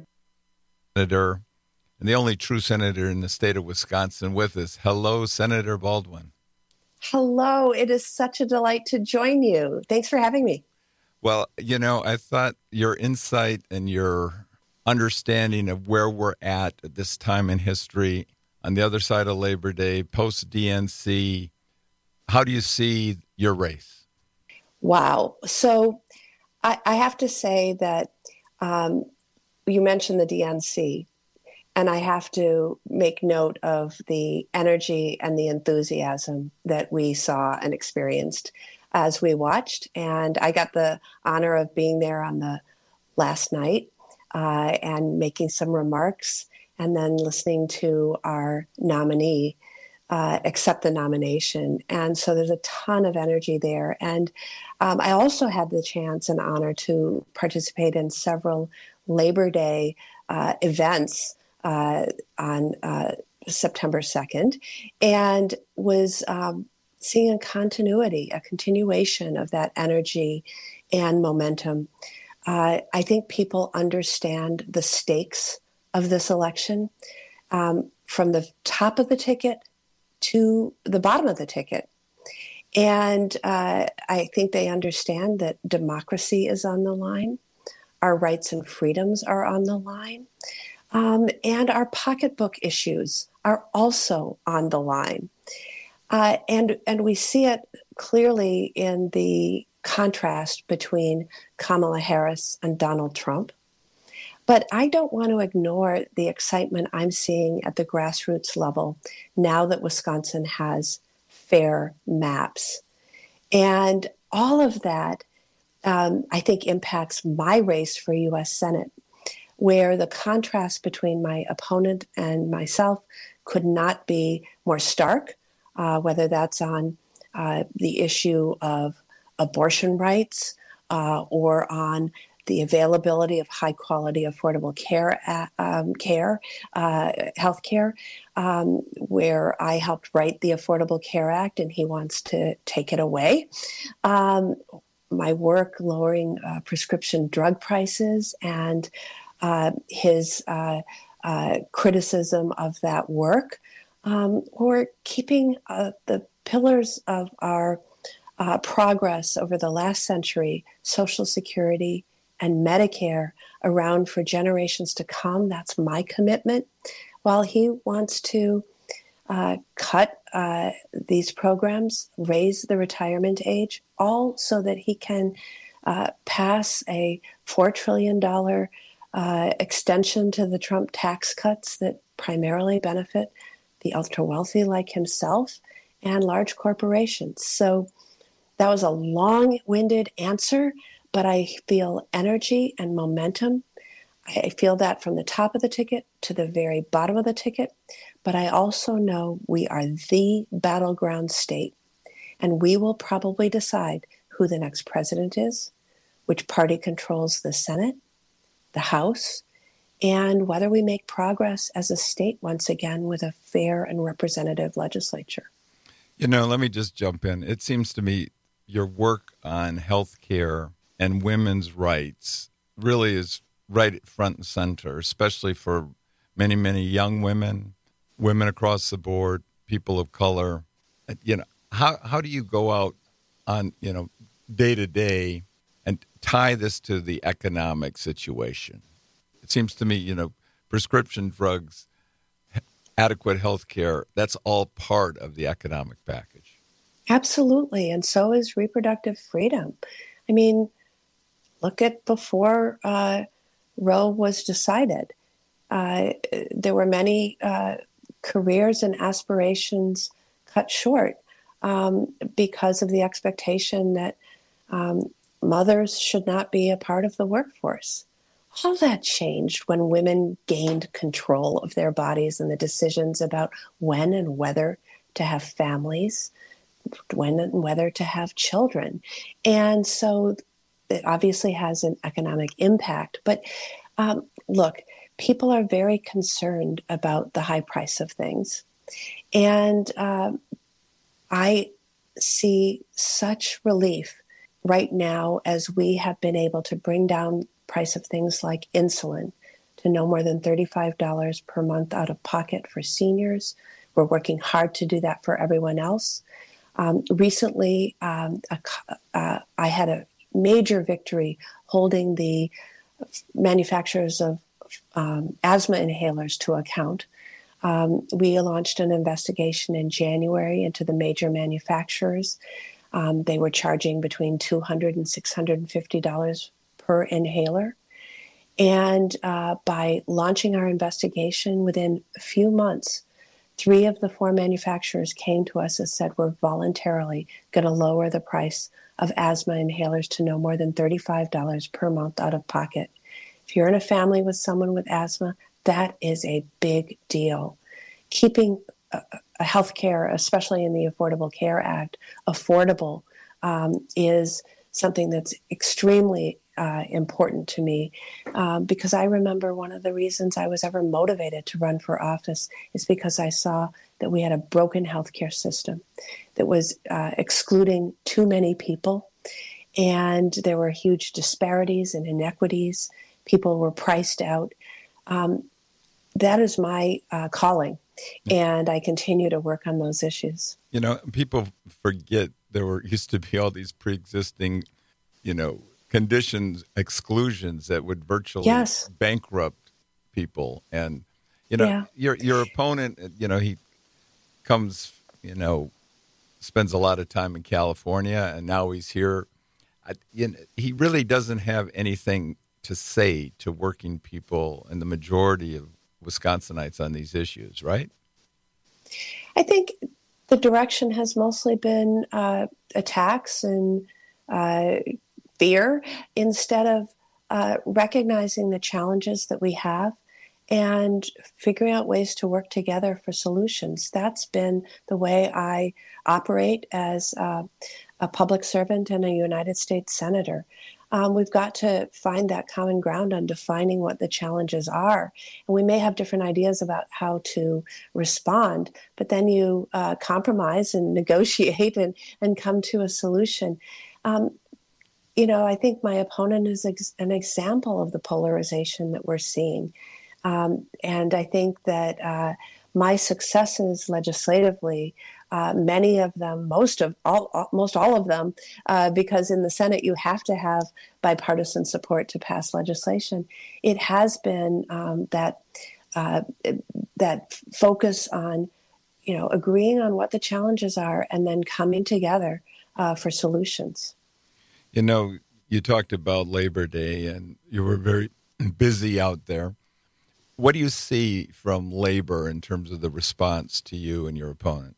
Senator, and the only true senator in the state of Wisconsin with us. Hello, Senator Baldwin. Hello. It is such a delight to join you. Thanks for having me. Well, you know, I thought your insight and your understanding of where we're at at this time in history, on the other side of Labor Day, post-D N C, how do you see your race? Wow. So I, I have to say that um, you mentioned the D N C. And I have to make note of the energy and the enthusiasm that we saw and experienced as we watched. And I got the honor of being there on the last night uh, and making some remarks and then listening to our nominee uh, accept the nomination. And so there's a ton of energy there. And um, I also had the chance and honor to participate in several Labor Day uh, events Uh, on uh, September second, and was um, seeing a continuity, a continuation of that energy and momentum. Uh, I think people understand the stakes of this election, um, from the top of the ticket to the bottom of the ticket. And uh, I think they understand that democracy is on the line, our rights and freedoms are on the line. Um, and our pocketbook issues are also on the line. Uh, and, and we see it clearly in the contrast between Kamala Harris and Donald Trump. But I don't want to ignore the excitement I'm seeing at the grassroots level now that Wisconsin has fair maps. And all of that, um, I think, impacts my race for U S Senate, where the contrast between my opponent and myself could not be more stark, uh, whether that's on uh, the issue of abortion rights uh, or on the availability of high-quality, affordable care, uh, um, care, uh, health care, um, where I helped write the Affordable Care Act, and he wants to take it away. Um, my work lowering uh, prescription drug prices and Uh, his uh, uh, criticism of that work, um, or keeping uh, the pillars of our uh, progress over the last century, Social Security and Medicare, around for generations to come. That's my commitment. While he wants to uh, cut uh, these programs, raise the retirement age, all so that he can uh, pass a four trillion dollars Uh, extension to the Trump tax cuts that primarily benefit the ultra wealthy like himself and large corporations. So that was a long-winded answer, but I feel energy and momentum. I feel that from the top of the ticket to the very bottom of the ticket, but I also know we are the battleground state, and we will probably decide who the next president is, which party controls the Senate, the House, and whether we make progress as a state once again with a fair and representative legislature. You know, let me just jump in. It seems to me your work on health care and women's rights really is right front and center, especially for many, many young women, women across the board, people of color. You know, how how do you go out on, you know, day to day and tie this to the economic situation? It seems to me, you know, prescription drugs, adequate health care, that's all part of the economic package. Absolutely. And so is reproductive freedom. I mean, look at before uh, Roe was decided. Uh, there were many uh, careers and aspirations cut short um, because of the expectation that um, mothers should not be a part of the workforce. All that changed when women gained control of their bodies and the decisions about when and whether to have families, when and whether to have children. And so it obviously has an economic impact. But um, look, people are very concerned about the high price of things. And uh, I see such relief right now as we have been able to bring down price of things like insulin to no more than thirty-five dollars per month out of pocket for seniors. We're working hard to do that for everyone else. Um, recently, um, a, uh, I had a major victory holding the manufacturers of um, asthma inhalers to account. Um, we launched an investigation in January into the major manufacturers. Um, they were charging between two hundred dollars and six hundred fifty dollars per inhaler. And uh, by launching our investigation within a few months, three of the four manufacturers came to us and said, we're voluntarily going to lower the price of asthma inhalers to no more than thirty-five dollars per month out of pocket. If you're in a family with someone with asthma, that is a big deal. Keeping uh, health care, especially in the Affordable Care Act, affordable um, is something that's extremely uh, important to me um, because I remember one of the reasons I was ever motivated to run for office is because I saw that we had a broken healthcare system that was uh, excluding too many people, and there were huge disparities and inequities. People were priced out. Um, that is my uh, calling, and I continue to work on those issues. You know, people forget there were used to be all these pre-existing, you know, conditions, exclusions that would virtually yes. bankrupt people. And, you know, yeah. your your opponent, you know, he comes, you know, spends a lot of time in California, and now he's here. I, you know, he really doesn't have anything to say to working people and the majority of Wisconsinites on these issues, right? I think the direction has mostly been uh, attacks and uh, fear instead of uh, recognizing the challenges that we have and figuring out ways to work together for solutions. That's been the way I operate as uh, a public servant and a United States Senator. Um, we've got to find that common ground on defining what the challenges are. And we may have different ideas about how to respond, but then you uh, compromise and negotiate and, and come to a solution. Um, you know, I think my opponent is ex- an example of the polarization that we're seeing. Um, and I think that uh, my successes legislatively, Uh, many of them, most of all, all most all of them, uh, because in the Senate you have to have bipartisan support to pass legislation. It has been um, that uh, that focus on, you know, agreeing on what the challenges are and then coming together uh, for solutions. You know, you talked about Labor Day and you were very busy out there. What do you see from labor in terms of the response to you and your opponent?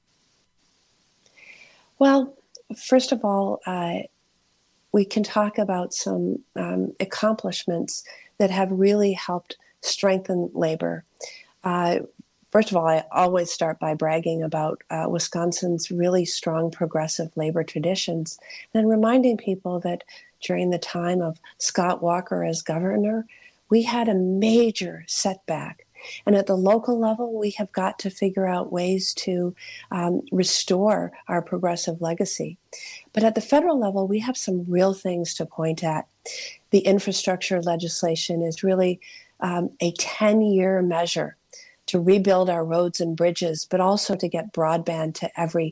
Well, first of all, uh, we can talk about some um, accomplishments that have really helped strengthen labor. Uh, first of all, I always start by bragging about uh, Wisconsin's really strong progressive labor traditions, and then reminding people that during the time of Scott Walker as governor, we had a major setback. And at the local level, we have got to figure out ways to um, restore our progressive legacy. But at the federal level, we have some real things to point at. The infrastructure legislation is really um, a ten-year measure to rebuild our roads and bridges, but also to get broadband to every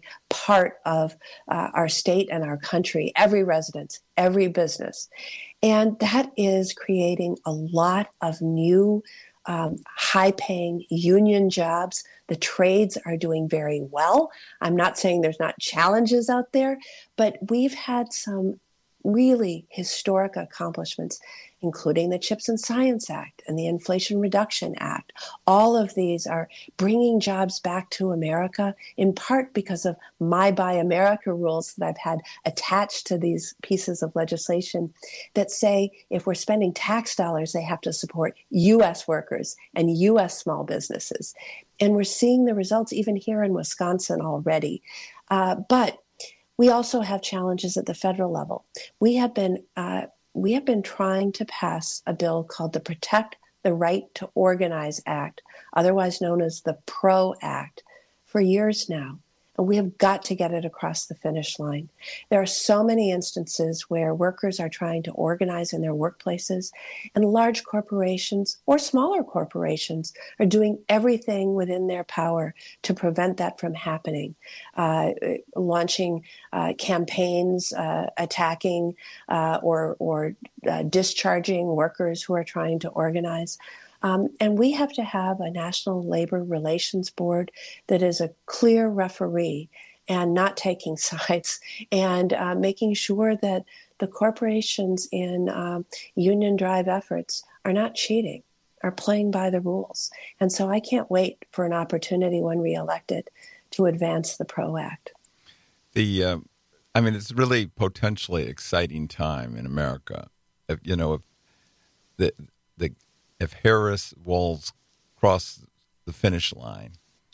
part of uh, our state and our country, every residence, every business. And that is creating a lot of new um, high-paying union jobs. The trades are doing very well. I'm not saying there's not challenges out there, but we've had some really historic accomplishments, including the CHIPS and Science Act and the Inflation Reduction Act. All of these are bringing jobs back to America, in part because of my Buy America rules that I've had attached to these pieces of legislation that say if we're spending tax dollars, they have to support U S workers and U S small businesses. And we're seeing the results even here in Wisconsin already. Uh, but we also have challenges at the federal level. We have been uh, we have been trying to pass a bill called the Protect the Right to Organize Act, otherwise known as the PRO Act, for years now. And we have got to get it across the finish line. There are so many instances where workers are trying to organize in their workplaces, and large corporations or smaller corporations are doing everything within their power to prevent that from happening, uh, launching uh, campaigns, uh, attacking uh, or, or uh, discharging workers who are trying to organize. Um, and we have to have a National Labor Relations Board that is a clear referee and not taking sides, and uh, making sure that the corporations in um, union drive efforts are not cheating, are playing by the rules. And so I can't wait for an opportunity when reelected to advance the PRO Act. The, uh, I mean, it's really potentially exciting time in America. If, you know, if the the If Harris Walz cross the finish line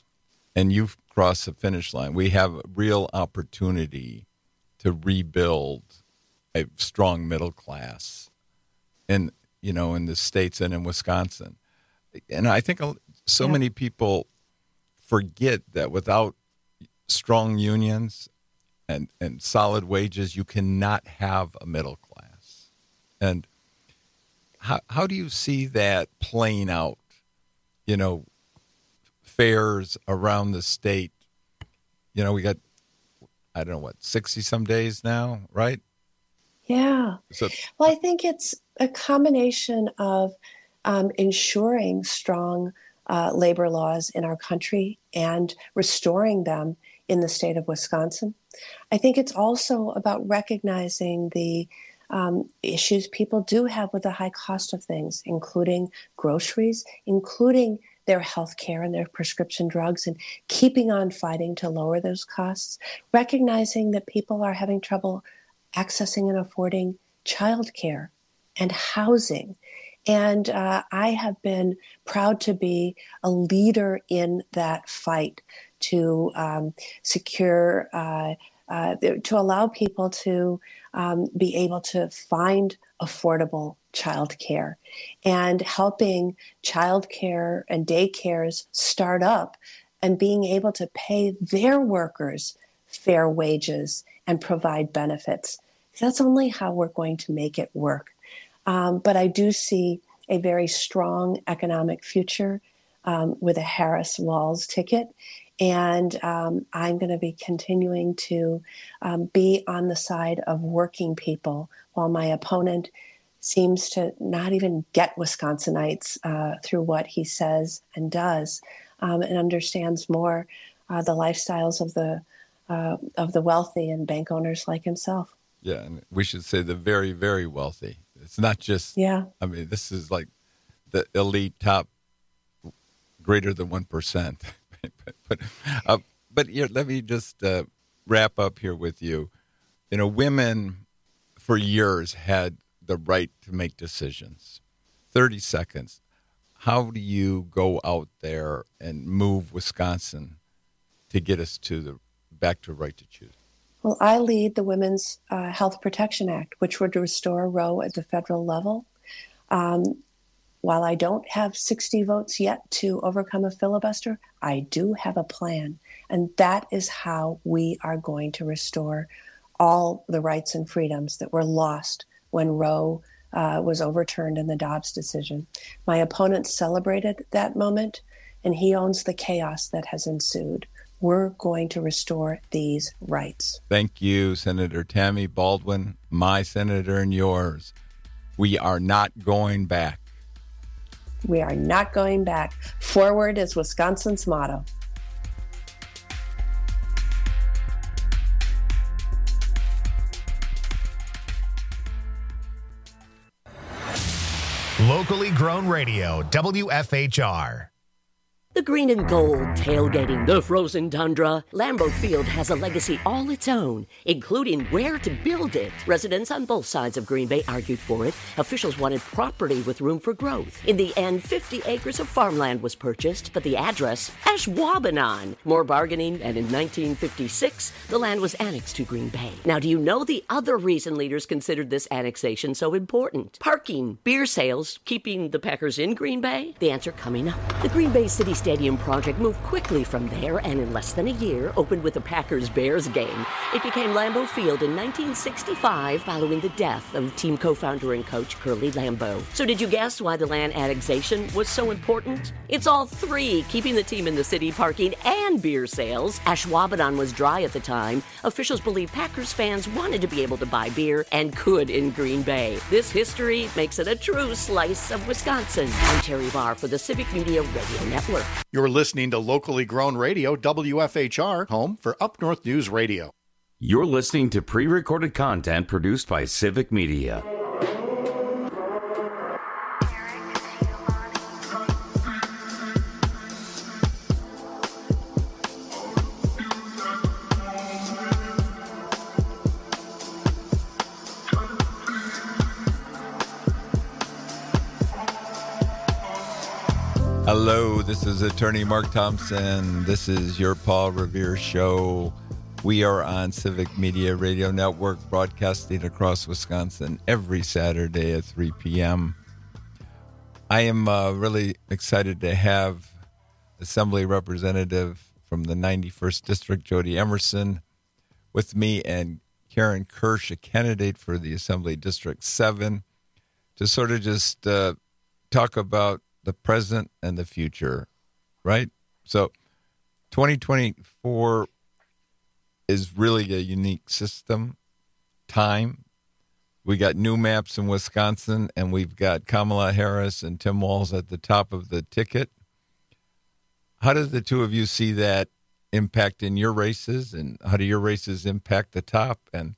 and you've crossed the finish line, we have a real opportunity to rebuild a strong middle class in, you know, in the states and in Wisconsin. And I think so yeah. many people forget that without strong unions and, and solid wages, you cannot have a middle class. And How how do you see that playing out? You know, fairs around the state. You know, we got, I don't know, what, sixty some days now, right? Yeah. So, well, I think it's a combination of um, ensuring strong uh, labor laws in our country and restoring them in the state of Wisconsin. I think it's also about recognizing the Um, issues people do have with the high cost of things, including groceries, including their health care and their prescription drugs, and keeping on fighting to lower those costs, recognizing that people are having trouble accessing and affording childcare and housing. And uh, I have been proud to be a leader in that fight to um, secure uh, Uh, to allow people to um, be able to find affordable child care, and helping child care and daycares start up and being able to pay their workers fair wages and provide benefits. That's only how we're going to make it work. Um, but I do see a very strong economic future um, with a Harris Walz ticket. And um, I'm going to be continuing to um, be on the side of working people, while my opponent seems to not even get Wisconsinites uh, through what he says and does, um, and understands more uh, the lifestyles of the uh, of the wealthy and bank owners like himself. Yeah, and we should say the very, very wealthy. It's not just, yeah. I mean, this is like the elite top, greater than one percent. but but, uh, but here, let me just uh, wrap up here with you. You know, women for years had the right to make decisions. thirty seconds. How do you go out there and move Wisconsin to get us to the back to right to choose? Well, I lead the Women's uh, Health Protection Act, which would restore Roe at the federal level. Um, While I don't have sixty votes yet to overcome a filibuster, I do have a plan. And that is how we are going to restore all the rights and freedoms that were lost when Roe uh, was overturned in the Dobbs decision. My opponent celebrated that moment, and he owns the chaos that has ensued. we're going to restore these rights. Thank you, Senator Tammy Baldwin, my senator and yours. We are not going back. We are not going back. Forward is Wisconsin's motto. Locally grown radio, W F H R. The green and gold tailgating the frozen tundra. Lambeau Field has a legacy all its own, including where to build it. Residents on both sides of Green Bay argued for it. Officials wanted property with room for growth. In the end, fifty acres of farmland was purchased, but the address, Ashwaubenon. More bargaining, and in nineteen fifty-six, the land was annexed to Green Bay. Now, do you know the other reason leaders considered this annexation so important? Parking, beer sales, keeping the Packers in Green Bay? The answer coming up. The Green Bay City Stadium project moved quickly from there and in less than a year opened with the Packers-Bears game. It became Lambeau Field in nineteen sixty-five following the death of team co-founder and coach Curly Lambeau. So did you guess why the land annexation was so important? It's all three, keeping the team in the city, parking, and beer sales. Ashwaubenon was dry at the time. Officials believe Packers fans wanted to be able to buy beer and could in Green Bay. This history makes it a true slice of Wisconsin. I'm Terry Barr for the Civic Media Radio Network. You're listening to locally grown radio, W F H R, home for Up North News Radio. You're listening to pre-recorded content produced by Civic Media. Hello, this is Attorney Mark Thompson. This is your Paul Revere Show. We are on Civic Media Radio Network, broadcasting across Wisconsin every Saturday at three p.m. I am uh, really excited to have Assembly Representative from the ninety-first District, Jody Emerson, with me, and Karen Kirsch, a candidate for the Assembly District seven, to sort of just uh, talk about the present and the future, right? So twenty twenty-four is really a unique system, time. We got new maps in Wisconsin, and we've got Kamala Harris and Tim Walz at the top of the ticket. How does the two of you see that impact in your races, and how do your races impact the top? And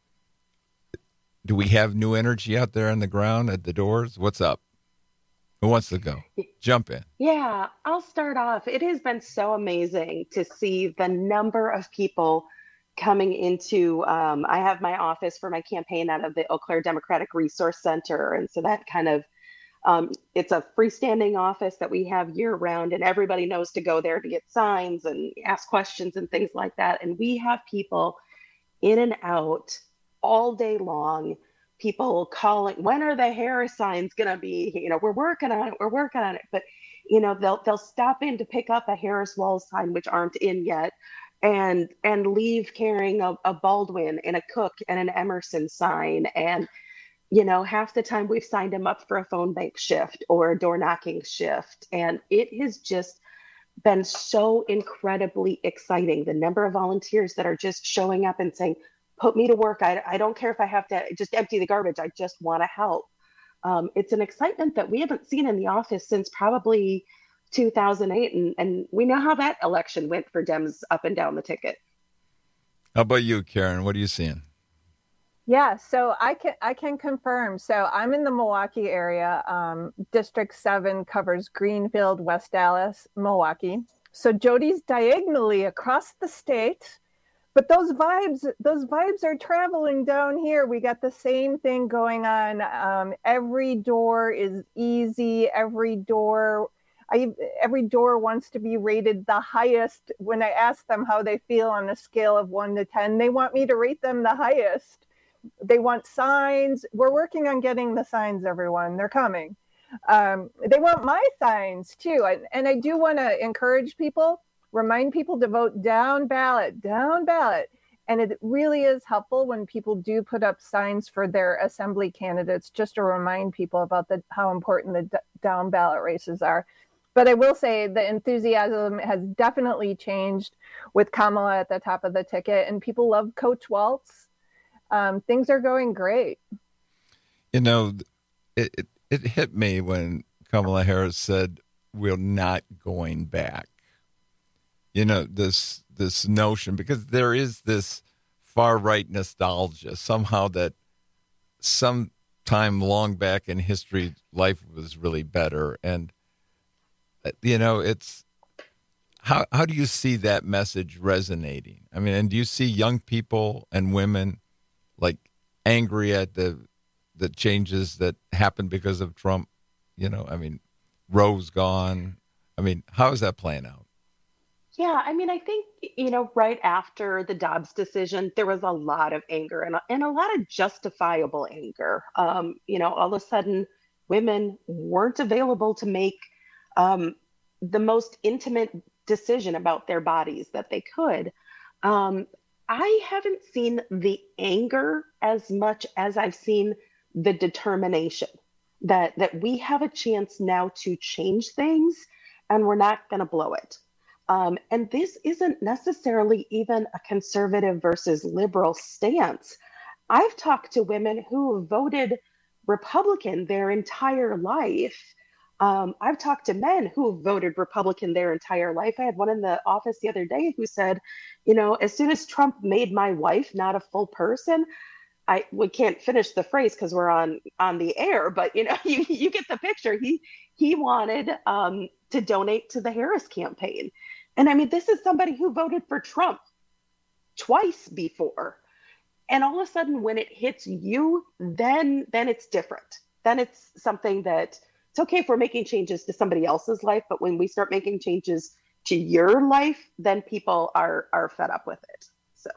do we have new energy out there on the ground at the doors? What's up? Who wants to go? Jump in. Yeah, I'll start off. It has been so amazing to see the number of people coming into, um, I have my office for my campaign out of the Eau Claire Democratic Resource Center. And so that kind of, um, it's a freestanding office that we have year round, and everybody knows to go there to get signs and ask questions and things like that. And we have people in and out all day long. People calling, when are the Harris signs going to be, you know, we're working on it, we're working on it. But, you know, they'll they'll stop in to pick up a Harris Walz sign, which aren't in yet, and and leave carrying a, a Baldwin and a Cook and an Emerson sign. And, you know, half the time we've signed them up for a phone bank shift or a door knocking shift. And it has just been so incredibly exciting. The number of volunteers that are just showing up and saying, put me to work. I, I don't care if I have to just empty the garbage. I just want to help. Um, it's an excitement that we haven't seen in the office since probably two thousand eight. And, and we know how that election went for Dems up and down the ticket. How about you, Karen? What are you seeing? Yeah, so I can I can confirm. So I'm in the Milwaukee area. Um, District seven covers Greenfield, West Dallas, Milwaukee. So Jody's diagonally across the state. But those vibes, those vibes are traveling down here. We got the same thing going on. Um, every door is easy. Every door, I, every door wants to be rated the highest. When I ask them how they feel on a scale of one to ten, they want me to rate them the highest. They want signs. We're working on getting the signs, everyone. They're coming. Um, they want my signs too. And, and I do want to encourage people. Remind people to vote down ballot, down ballot. And it really is helpful when people do put up signs for their assembly candidates, just to remind people about the how important the d- down ballot races are. But I will say the enthusiasm has definitely changed with Kamala at the top of the ticket, and people love Coach Waltz. Um, things are going great. You know, it, it it hit me when Kamala Harris said, "We're not going back." You know, this this notion, because there is this far right nostalgia somehow that sometime long back in history, life was really better, and you know, it's how how do you see that message resonating? I mean, and do you see young people and women like angry at the the changes that happened because of Trump? You know, I mean, Roe's gone. I mean, how is that playing out? Yeah, I mean, I think, you know, right after the Dobbs decision, there was a lot of anger and, and a lot of justifiable anger. Um, you know, all of a sudden, women weren't available to make um, the most intimate decision about their bodies that they could. Um, I haven't seen the anger as much as I've seen the determination that that we have a chance now to change things, and we're not going to blow it. Um, and this isn't necessarily even a conservative versus liberal stance. I've talked to women who voted Republican their entire life. Um, I've talked to men who voted Republican their entire life. I had one in the office the other day who said, you know, as soon as Trump made my wife not a full person, I we can't finish the phrase because we're on on the air, but you know, you you get the picture. He he wanted um, to donate to the Harris campaign, and I mean, this is somebody who voted for Trump twice before, and all of a sudden, when it hits you, then then it's different. Then it's something that it's okay if we're making changes to somebody else's life, but when we start making changes to your life, then people are are fed up with it.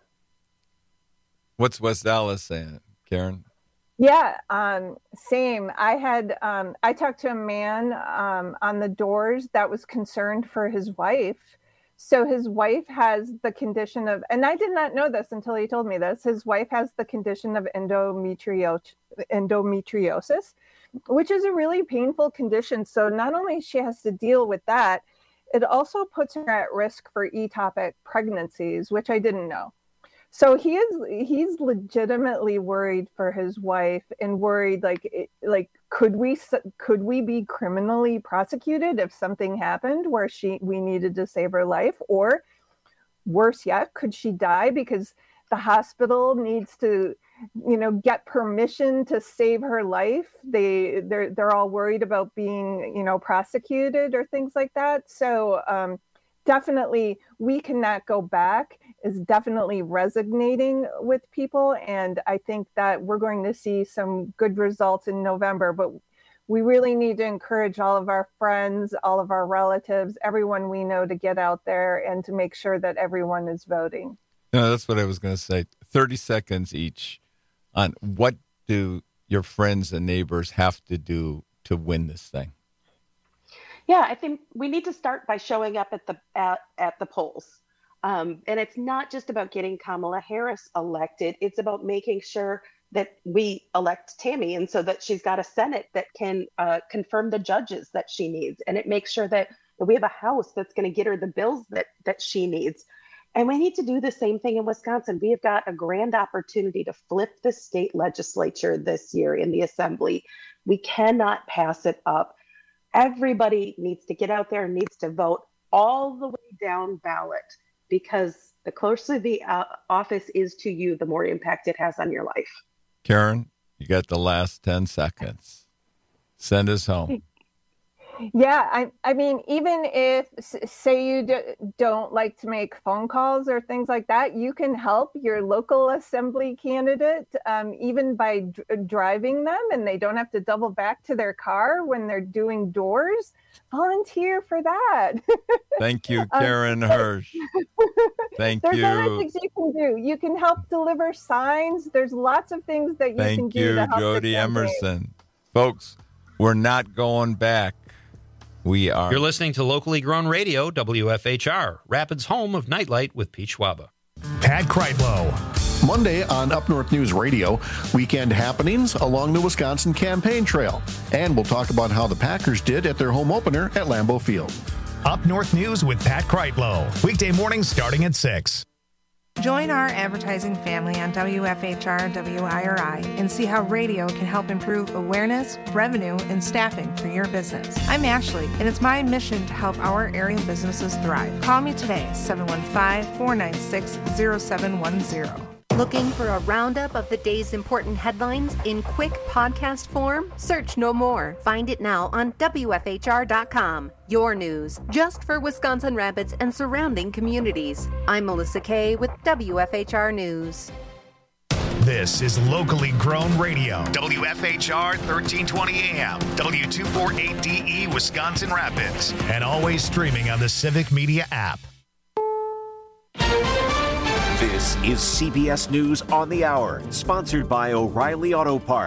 What's West Dallas saying, Karen? Yeah, um, same. I had um, I talked to a man um, on the Doors that was concerned for his wife. So his wife has the condition of, and I did not know this until he told me this. His wife has the condition of endometrio- endometriosis, which is a really painful condition. So not only she has to deal with that, it also puts her at risk for ectopic pregnancies, which I didn't know. So he is he's legitimately worried for his wife and worried like like could we could we be criminally prosecuted if something happened where she we needed to save her life, or worse yet, could she die because the hospital needs to, you know, get permission to save her life? They they're they're all worried about being, you know, prosecuted or things like that. So um definitely, we cannot go back is definitely resonating with people. And I think that we're going to see some good results in November. But we really need to encourage all of our friends, all of our relatives, everyone we know to get out there and to make sure that everyone is voting. No, that's what I was going to say. thirty seconds each on what do your friends and neighbors have to do to win this thing? Yeah, I think we need to start by showing up at the at, at the polls. Um, and it's not just about getting Kamala Harris elected. It's about making sure that we elect Tammy, and so that she's got a Senate that can uh, confirm the judges that she needs. And it makes sure that we have a House that's going to get her the bills that that she needs. And we need to do the same thing in Wisconsin. We have got a grand opportunity to flip the state legislature this year in the assembly. We cannot pass it up. Everybody needs to get out there and needs to vote all the way down ballot, because the closer the uh, office is to you, the more impact it has on your life. Karen, you got the last ten seconds. Send us home. Yeah, I I mean, even if, say you d- don't like to make phone calls or things like that, you can help your local assembly candidate, um, even by d- driving them, and they don't have to double back to their car when they're doing doors. Volunteer for that. Thank you, Karen um, Hirsch. Thank there's you. There's other things you can do. You can help deliver signs. There's lots of things that you Thank can do you, to help Jody the campaign. Emerson. Folks, we're not going back. We are. You're listening to locally grown radio, W F H R, Rapids' home of Nightlight with Pete Schwaba. Pat Kreitlow. Monday on Up North News Radio, weekend happenings along the Wisconsin campaign trail. And we'll talk about how the Packers did at their home opener at Lambeau Field. Up North News with Pat Kreitlow. Weekday mornings starting at six. Join our advertising family on W F H R W I R I and see how radio can help improve awareness, revenue, and staffing for your business. I'm Ashley, and it's my mission to help our area businesses thrive. Call me today, seven one five, four nine six, zero seven one zero. Looking for a roundup of the day's important headlines in quick podcast form? Search no more. Find it now on W F H R dot com. Your news, just for Wisconsin Rapids and surrounding communities. I'm Melissa Kay with W F H R News. This is locally grown radio. W F H R thirteen twenty A M, W two forty-eight D E, Wisconsin Rapids, and always streaming on the Civic Media app. This is C B S News on the Hour, sponsored by O'Reilly Auto Parts.